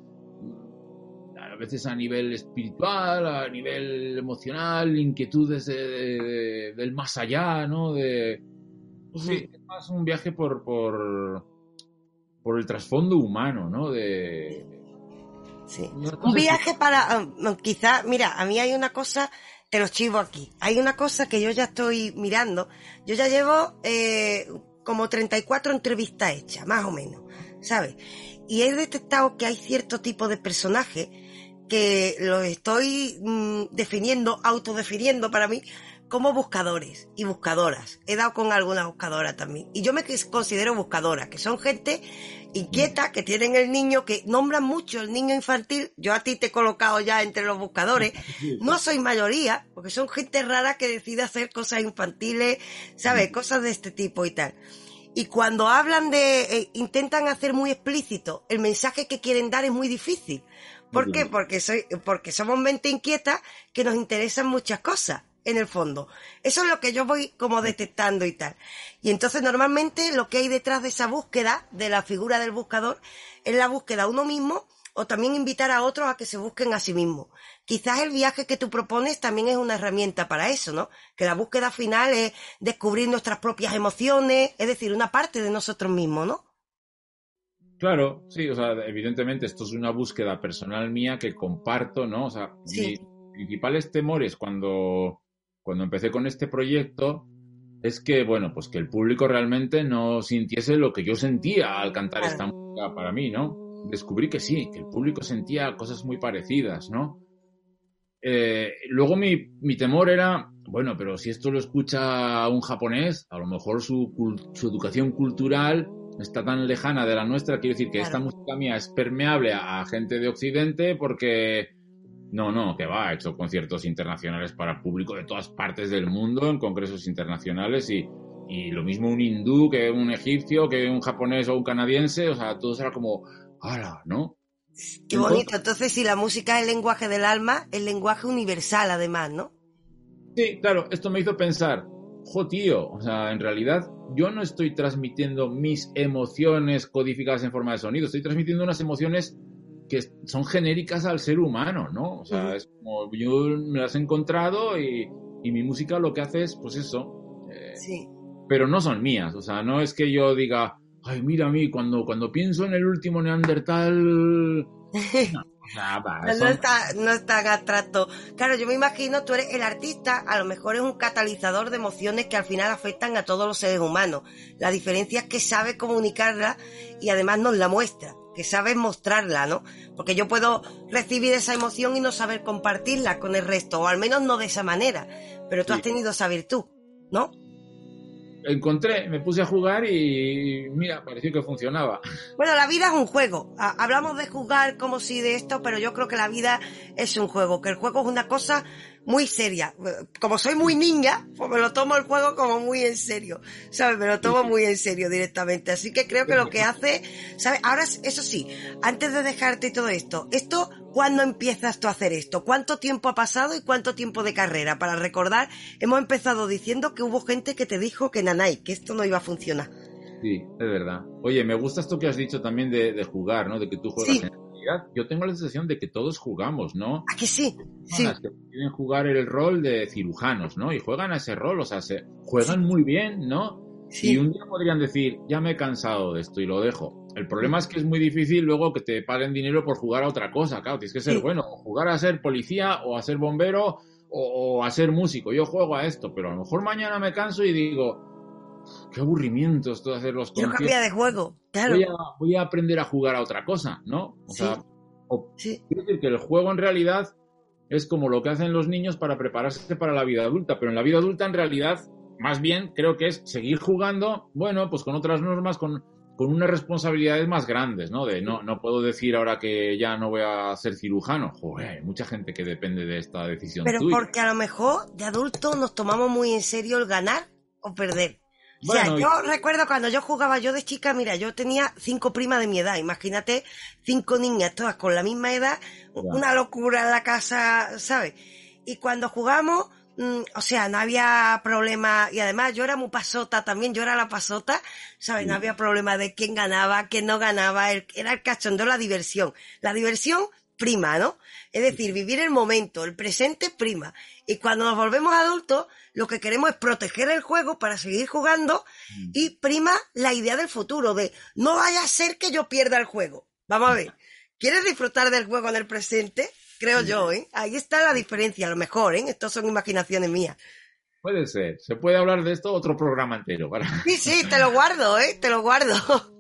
a veces a nivel espiritual, a nivel emocional, inquietudes de, de, de, del más allá, ¿no? De, sí, es más un viaje por, por, por el trasfondo humano, ¿no? De, sí. Un viaje para, um, quizá, mira, a mí hay una cosa... Te lo chivo aquí. Hay una cosa que yo ya estoy mirando. Yo ya llevo eh, como treinta y cuatro entrevistas hechas, más o menos, ¿sabes? Y he detectado que hay cierto tipo de personajes que los estoy mmm, definiendo, autodefiniendo para mí, como buscadores y buscadoras. He dado con alguna buscadora también. Y yo me considero buscadora, que son gente inquieta, que tienen el niño, que nombran mucho el niño infantil. Yo a ti te he colocado ya entre los buscadores. No soy mayoría, porque son gente rara que decide hacer cosas infantiles, ¿sabes? Cosas de este tipo y tal. Y cuando hablan de, eh, intentan hacer muy explícito el mensaje que quieren dar, es muy difícil. ¿Por qué? Porque soy, porque somos mente inquieta, que nos interesan muchas cosas, en el fondo. Eso es lo que yo voy como detectando y tal. Y entonces normalmente lo que hay detrás de esa búsqueda, de la figura del buscador, es la búsqueda a uno mismo, o también invitar a otros a que se busquen a sí mismos. Quizás el viaje que tú propones también es una herramienta para eso, ¿no? Que la búsqueda final es descubrir nuestras propias emociones, es decir, una parte de nosotros mismos, ¿no? Claro, sí, o sea, evidentemente esto es una búsqueda personal mía que comparto, ¿no? O sea, sí. Mis principales temores cuando, cuando empecé con este proyecto es que, bueno, pues que el público realmente no sintiese lo que yo sentía al cantar esta música para mí, ¿no? Descubrí que sí, que el público sentía cosas muy parecidas, ¿no? Eh, luego mi, mi temor era, bueno, pero si esto lo escucha un japonés, a lo mejor su, su educación cultural está tan lejana de la nuestra, quiero decir que claro. Esta música mía es permeable a, a gente de Occidente porque, no, no, que va, he hecho conciertos internacionales para público de todas partes del mundo, en congresos internacionales y, y lo mismo un hindú que un egipcio, que un japonés o un canadiense, o sea, todo era como, ¡hala!, ¿no? Qué bonito. Entonces, si la música es el lenguaje del alma, el lenguaje universal, además, ¿no? Sí, claro. Esto me hizo pensar, jo, tío, o sea, en realidad yo no estoy transmitiendo mis emociones codificadas en forma de sonido. Estoy transmitiendo unas emociones que son genéricas al ser humano, ¿no? O sea, uh-huh. Es como yo me las he encontrado y, y mi música lo que hace es, pues eso. Eh, sí. Pero no son mías. O sea, no es que yo diga... Ay, mira a mí, cuando, cuando pienso en el último Neandertal... No, nada, no, no, está, no es tan abstracto. Claro, yo me imagino, tú eres el artista, a lo mejor es un catalizador de emociones que al final afectan a todos los seres humanos. La diferencia es que sabes comunicarla y además nos la muestra, que sabes mostrarla, ¿no? Porque yo puedo recibir esa emoción y no saber compartirla con el resto, o al menos no de esa manera. Pero tú sí has tenido esa virtud, ¿no? Encontré, me puse a jugar y mira, pareció que funcionaba. Bueno, la vida es un juego. Hablamos de jugar como si de esto, pero yo creo que la vida es un juego, que el juego es una cosa muy seria. Como soy muy niña, pues me lo tomo el juego como muy en serio, ¿sabes? Me lo tomo muy en serio directamente. Así que creo que lo que hace, ¿sabes? Ahora, eso sí, antes de dejarte todo esto, esto, ¿cuándo empiezas tú a hacer esto? ¿Cuánto tiempo ha pasado y cuánto tiempo de carrera? Para recordar, hemos empezado diciendo que hubo gente que te dijo que nanay, que esto no iba a funcionar. Sí, es verdad. Oye, me gusta esto que has dicho también de, de jugar, ¿no? De que tú juegas. Sí. En realidad, yo tengo la sensación de que todos jugamos, ¿no? ¿A que sí? Sí. Las que quieren jugar el rol de cirujanos, ¿no? Y juegan a ese rol, o sea, se juegan sí. muy bien, ¿no? Sí. Y un día podrían decir, ya me he cansado de esto y lo dejo. El problema es que es muy difícil luego que te paguen dinero por jugar a otra cosa, claro, tienes que ser sí. bueno, o jugar a ser policía o a ser bombero o, o a ser músico. Yo juego a esto, pero a lo mejor mañana me canso y digo, qué aburrimiento esto de hacer los conciertos. Yo cambia de juego, claro. Voy a, voy a aprender a jugar a otra cosa, ¿no? O sí. sea, o, sí. quiero decir que el juego en realidad es como lo que hacen los niños para prepararse para la vida adulta, pero en la vida adulta en realidad, más bien, creo que es seguir jugando, bueno, pues con otras normas, con... con unas responsabilidades más grandes, ¿no? De no, no puedo decir ahora que ya no voy a ser cirujano. Joder, hay mucha gente que depende de esta decisión Pero tuya. Porque a lo mejor de adulto nos tomamos muy en serio el ganar o perder. O bueno, sea, yo y... recuerdo cuando yo jugaba, yo de chica, mira, yo tenía cinco primas de mi edad. Imagínate, cinco niñas todas con la misma edad, ya. Una locura en la casa, ¿sabes? Y cuando jugamos... O sea, no había problema, y además yo era muy pasota también, yo era la pasota, ¿sabes? No había problema de quién ganaba, quién no ganaba, era el cachondeo, la diversión. La diversión prima, ¿no? Es decir, vivir el momento, el presente prima. Y cuando nos volvemos adultos, lo que queremos es proteger el juego para seguir jugando y prima la idea del futuro, de no vaya a ser que yo pierda el juego. Vamos a ver, ¿quieres disfrutar del juego en el presente? Creo yo, ¿eh? Ahí está la diferencia, a lo mejor, ¿eh? Estos son imaginaciones mías. Puede ser. Se puede hablar de esto otro programa entero. Para... Sí, sí, te lo guardo, ¿eh? Te lo guardo.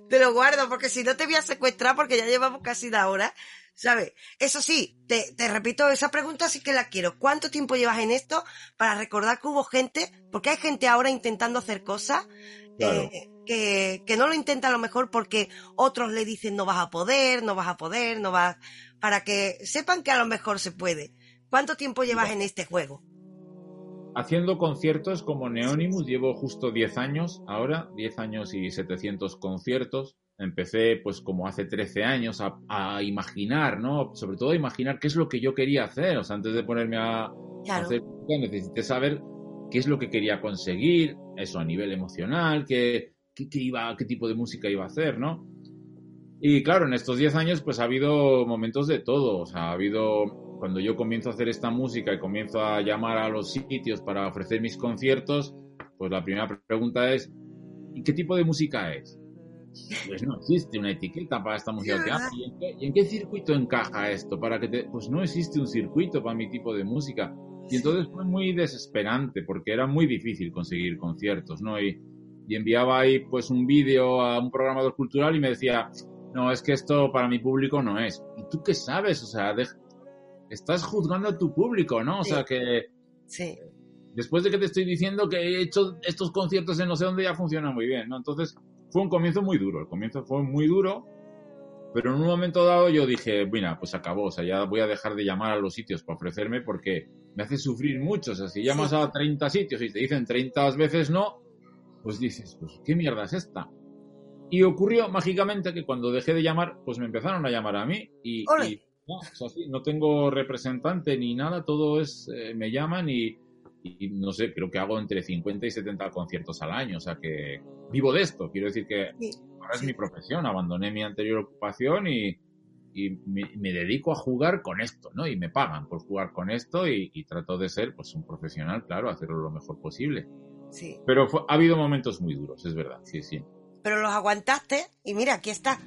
te lo guardo, porque si no te voy a secuestrar, porque ya llevamos casi una hora, ¿sabes? Eso sí, te, te repito, esa pregunta sí que la quiero. ¿Cuánto tiempo llevas en esto para recordar que hubo gente, porque hay gente ahora intentando hacer cosas, Claro. eh, que, que no lo intenta a lo mejor porque otros le dicen no vas a poder, no vas a poder, no vas, para que sepan que a lo mejor se puede. ¿Cuánto tiempo llevas Mira. en este juego? Haciendo conciertos como Neonimus llevo justo diez años ahora, diez años y setecientos conciertos. Empecé pues como hace trece años a, a imaginar, ¿no? Sobre todo a imaginar qué es lo que yo quería hacer. O sea, antes de ponerme a, Claro. a hacer música necesité saber qué es lo que quería conseguir, eso a nivel emocional, qué, qué, qué iba, qué tipo de música iba a hacer, ¿no? Y claro, en estos diez años pues ha habido momentos de todo. O sea, ha habido... Cuando yo comienzo a hacer esta música y comienzo a llamar a los sitios para ofrecer mis conciertos, pues la primera pregunta es, ¿y qué tipo de música es? Pues no existe una etiqueta para esta música. Ah, ¿y, en qué, ¿Y en qué circuito encaja esto? Para que te... Pues no existe un circuito para mi tipo de música. Y entonces fue muy desesperante porque era muy difícil conseguir conciertos, ¿no? Y, y enviaba ahí pues un vídeo a un programador cultural y me decía, no, es que esto para mi público no es. ¿Y tú qué sabes? O sea, de... estás juzgando a tu público, ¿no? O Sí. sea que... Sí. Después de que te estoy diciendo que he hecho estos conciertos en no sé dónde ya funciona muy bien, ¿no? Entonces fue un comienzo muy duro. El comienzo fue muy duro, pero en un momento dado yo dije, mira, pues acabó. O sea, ya voy a dejar de llamar a los sitios para ofrecerme porque me hace sufrir mucho. O sea, si llamas Sí. a treinta sitios y te dicen treinta veces no, pues dices, pues ¿qué mierda es esta? Y ocurrió mágicamente que cuando dejé de llamar, pues me empezaron a llamar a mí y... ¡Ole! y no, o sea, sí, no tengo representante ni nada, todo es, eh, me llaman y, y no sé, creo que hago entre cincuenta y setenta conciertos al año, o sea que vivo de esto, quiero decir que Sí. ahora es Sí. mi profesión, abandoné mi anterior ocupación y, y me, me dedico a jugar con esto, ¿no? Y me pagan por jugar con esto y, y trato de ser pues un profesional, claro, hacerlo lo mejor posible. Sí. Pero fue- ha habido momentos muy duros, es verdad, sí, sí. Pero los aguantaste y mira, aquí está.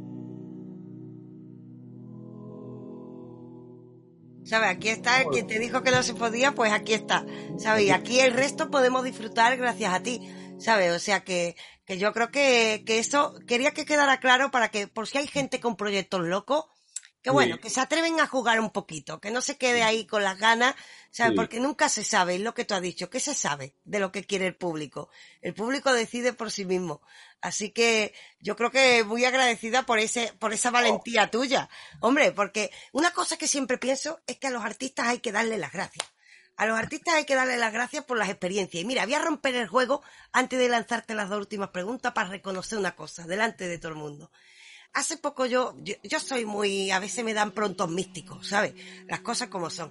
¿Sabes? Aquí está, quien te dijo que no se podía, pues aquí está. ¿Sabes? Y aquí el resto podemos disfrutar gracias a ti. ¿Sabes? O sea que, que yo creo que, que eso quería que quedara claro para que, por si hay gente con proyectos locos, que Sí. bueno, que se atreven a jugar un poquito, que no se quede ahí con las ganas, ¿sabes? Sí. Porque nunca se sabe, es lo que tú has dicho, ¿qué se sabe de lo que quiere el público? El público decide por sí mismo. Así que yo creo que muy agradecida por ese, por esa valentía tuya. Hombre, porque una cosa que siempre pienso es que a los artistas hay que darle las gracias. A los artistas hay que darle las gracias por las experiencias. Y mira, voy a romper el juego antes de lanzarte las dos últimas preguntas para reconocer una cosa, delante de todo el mundo. Hace poco yo, yo, yo soy muy, a veces me dan prontos místicos, ¿sabes? Las cosas como son.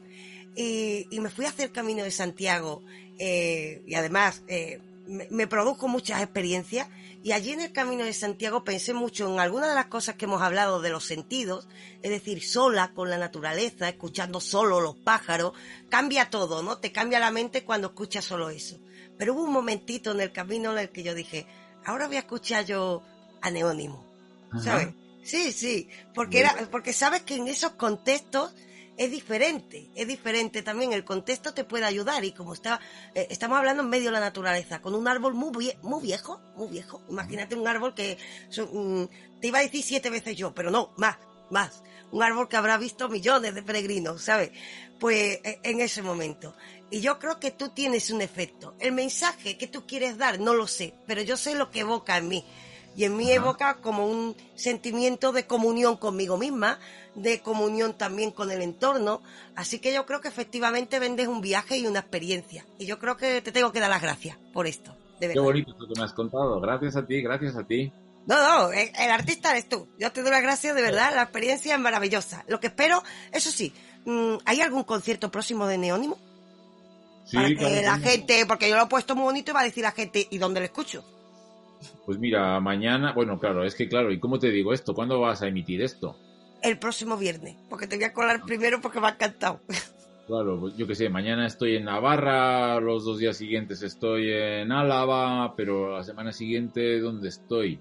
Y, y me fui a hacer el Camino de Santiago, eh, y además eh, me, me produjo muchas experiencias. Y allí en el Camino de Santiago pensé mucho en algunas de las cosas que hemos hablado de los sentidos, es decir, sola con la naturaleza, escuchando solo los pájaros, cambia todo, ¿no? Te cambia la mente cuando escuchas solo eso. Pero hubo un momentito en el camino en el que yo dije, ahora voy a escuchar yo a Neónimo. ¿Sabes? Ajá. Sí, sí, porque era, porque sabes que en esos contextos es diferente, es diferente también, el contexto te puede ayudar y como está, eh, estamos hablando en medio de la naturaleza, con un árbol muy, vie- muy viejo, muy viejo, imagínate un árbol que, so- mm, te iba a decir siete veces yo, pero no, más, más, un árbol que habrá visto millones de peregrinos, ¿sabes? Pues eh, en ese momento. Y yo creo que tú tienes un efecto. El mensaje que tú quieres dar, no lo sé, pero yo sé lo que evoca en mí. Y en mí Ajá. evoca como un sentimiento de comunión conmigo misma, de comunión también con el entorno. Así que yo creo que efectivamente vendes un viaje y una experiencia. Y yo creo que te tengo que dar las gracias por esto, de Qué verdad. bonito esto que me has contado. Gracias a ti, gracias a ti. No, no, el, el artista eres tú. Yo te doy las gracias, de verdad, la experiencia es maravillosa. Lo que espero, eso sí, mm, ¿hay algún concierto próximo de Neónimo? Sí, Para que claro, la sí. gente, porque yo lo he puesto muy bonito y va a decir la gente, ¿y dónde lo escucho? Pues mira, mañana, bueno, claro, es que claro, ¿y cómo te digo esto? ¿Cuándo vas a emitir esto? El próximo viernes, porque te voy a colar primero porque me ha encantado. Claro, pues yo qué sé, mañana estoy en Navarra, los dos días siguientes estoy en Álava, pero la semana siguiente, ¿dónde estoy?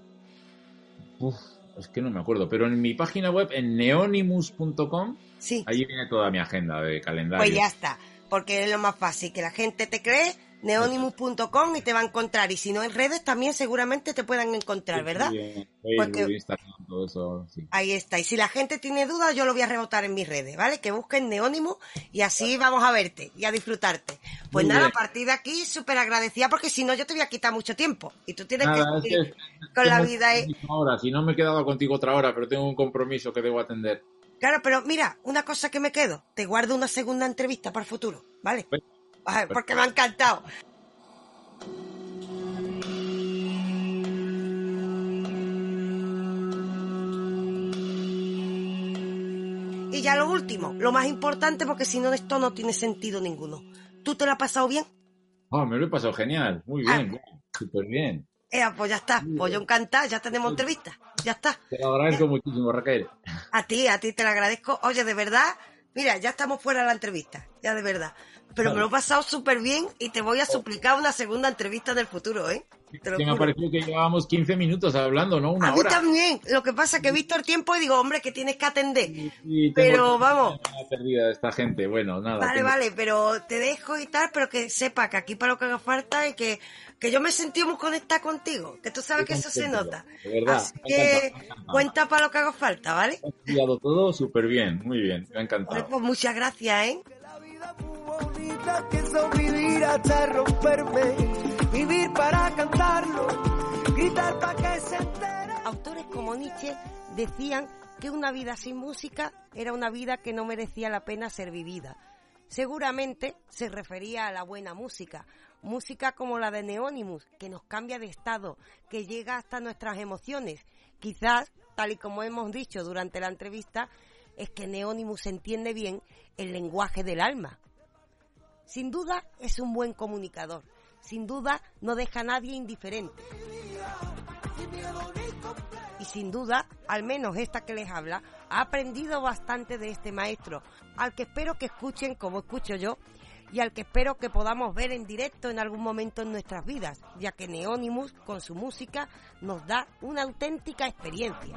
Uf, es que no me acuerdo, pero en mi página web, en neonimus punto com, Sí, allí viene toda mi agenda de calendario. pues ya está, porque es lo más fácil, que la gente te cree neonimus punto com y te va a encontrar. Y si no, en redes también seguramente te puedan encontrar, ¿verdad? Sí, Porque Instagram, todo eso, sí. Ahí está. Y si la gente tiene dudas, yo lo voy a rebotar en mis redes, ¿vale? Que busquen Neonimus y así vamos a verte y a disfrutarte. Pues Muy nada, bien. a partir de aquí, súper agradecida, porque si no, yo te voy a quitar mucho tiempo. Y tú tienes Nada, que es seguir que con la tengo vida. un compromiso ahora, si no me he quedado contigo otra hora, pero tengo un compromiso que debo atender. Claro, pero mira, una cosa que me quedo, te guardo una segunda entrevista para el futuro, ¿vale? Pues, Ay, porque me ha encantado. Y ya lo último, lo más importante, porque si no esto no tiene sentido ninguno. ¿Tú te lo has pasado bien? Oh, me lo he pasado genial, muy Ah. bien, bien, súper bien. Eh, pues ya está, pues yo encantada, ya tenemos entrevista, ya está. Te lo agradezco muchísimo, Raquel. A ti, a ti te lo agradezco. Oye, de verdad, mira, ya estamos fuera de la entrevista, ya de verdad. Pero me lo he pasado súper bien y te voy a suplicar una segunda entrevista en el futuro, ¿eh? Te lo Que me ha juro. parecido que llevábamos quince minutos hablando, ¿no? Una A mí hora. también. Lo que pasa es que he visto el tiempo y digo, hombre, que tienes que atender. Y tengo Pero toda vamos. la perdida de esta gente. Bueno, nada. Vale, tengo- vale, pero te dejo y tal, pero que sepa que aquí para lo que haga falta y que, que yo me he sentido muy conectada contigo, que tú sabes Yo que eso se contento, nota. de verdad, Así me ha que encantado, me ha encantado. cuenta para lo que haga falta, ¿vale? Has estudiado todo súper bien, muy bien, me ha Vale, encantado. pues muchas gracias, ¿eh? Bonita, pienso vivir hasta romperme, vivir para cantarlo, gritar para que se entere. Autores como Nietzsche decían que una vida sin música era una vida que no merecía la pena ser vivida. Seguramente se refería a la buena música, música como la de Neonimus, que nos cambia de estado, que llega hasta nuestras emociones. Quizás, tal y como hemos dicho durante la entrevista, es que Neonimus entiende bien el lenguaje del alma. Sin duda es un buen comunicador, sin duda no deja a nadie indiferente. Y sin duda, al menos esta que les habla, ha aprendido bastante de este maestro, al que espero que escuchen como escucho yo, y al que espero que podamos ver en directo en algún momento en nuestras vidas, ya que Neonimus, con su música, nos da una auténtica experiencia.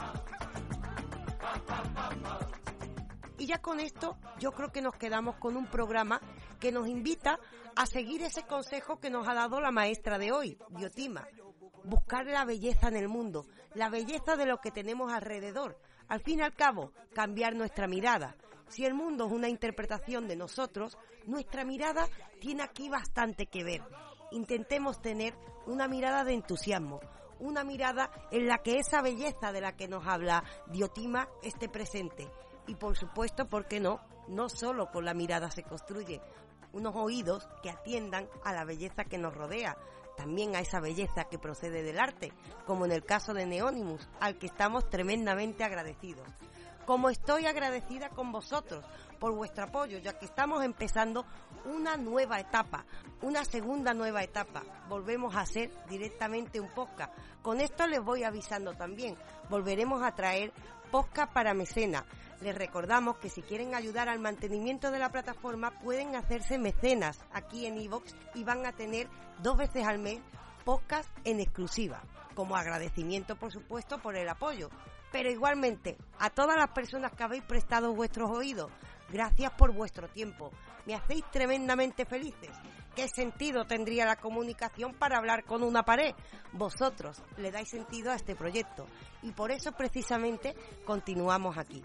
Y ya con esto, yo creo que nos quedamos con un programa que nos invita a seguir ese consejo que nos ha dado la maestra de hoy, Diotima. Buscar la belleza en el mundo, la belleza de lo que tenemos alrededor. Al fin y al cabo, cambiar nuestra mirada. Si el mundo es una interpretación de nosotros, nuestra mirada tiene aquí bastante que ver. Intentemos tener una mirada de entusiasmo, una mirada en la que esa belleza de la que nos habla Diotima esté presente. Y por supuesto, ¿por qué no? No solo con la mirada se construye. Unos oídos que atiendan a la belleza que nos rodea, también a esa belleza que procede del arte, como en el caso de Neonimus, al que estamos tremendamente agradecidos. Como estoy agradecida con vosotros por vuestro apoyo, ya que estamos empezando una nueva etapa, una segunda nueva etapa. Volvemos a hacer directamente un podcast. Con esto les voy avisando también. Volveremos a traer podcast para mecenas. Les recordamos que si quieren ayudar al mantenimiento de la plataforma pueden hacerse mecenas aquí en iVoox y van a tener dos veces al mes podcast en exclusiva, como agradecimiento por supuesto por el apoyo. Pero igualmente, a todas las personas que habéis prestado vuestros oídos, gracias por vuestro tiempo. Me hacéis tremendamente felices. ¿Qué sentido tendría la comunicación para hablar con una pared? Vosotros le dais sentido a este proyecto y por eso precisamente continuamos aquí.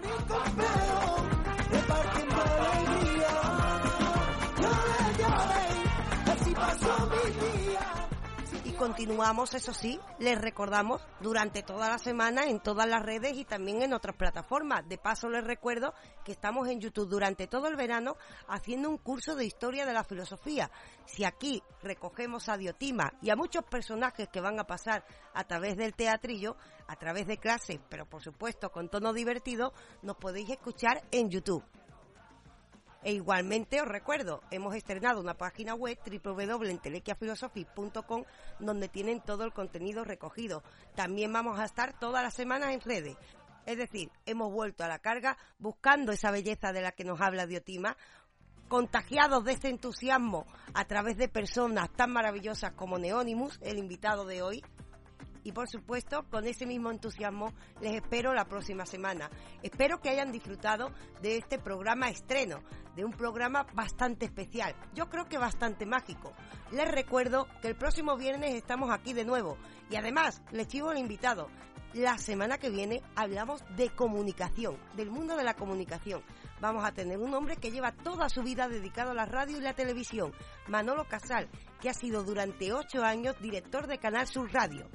Y continuamos, eso sí, les recordamos durante toda la semana en todas las redes y también en otras plataformas. De paso les recuerdo que estamos en YouTube durante todo el verano haciendo un curso de historia de la filosofía. Si aquí recogemos a Diotima y a muchos personajes que van a pasar a través del teatrillo, a través de clases, pero por supuesto con tono divertido, nos podéis escuchar en YouTube. E igualmente os recuerdo, hemos estrenado una página web doble u doble u doble u punto entelequiafilosofy punto com donde tienen todo el contenido recogido. También vamos a estar todas las semanas en redes. Es decir, hemos vuelto a la carga buscando esa belleza de la que nos habla Diotima, contagiados de ese entusiasmo a través de personas tan maravillosas como Neonimus, el invitado de hoy. Y por supuesto, con ese mismo entusiasmo, les espero la próxima semana. Espero que hayan disfrutado de este programa estreno, de un programa bastante especial, yo creo que bastante mágico. Les recuerdo que el próximo viernes estamos aquí de nuevo y además les chivo el invitado. La semana que viene hablamos de comunicación, del mundo de la comunicación. Vamos a tener un hombre que lleva toda su vida dedicado a la radio y la televisión, Manolo Casal, que ha sido durante ocho años director de Canal Sur Radio.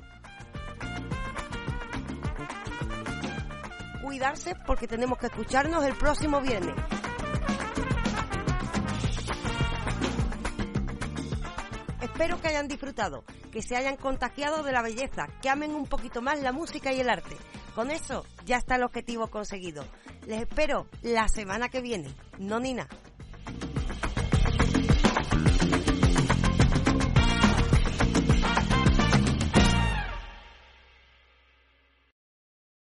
Cuidarse porque tenemos que escucharnos el próximo viernes. Espero que hayan disfrutado, que se hayan contagiado de la belleza, que amen un poquito más la música y el arte. Con eso ya está el objetivo conseguido. Les espero la semana que viene. No, Nina.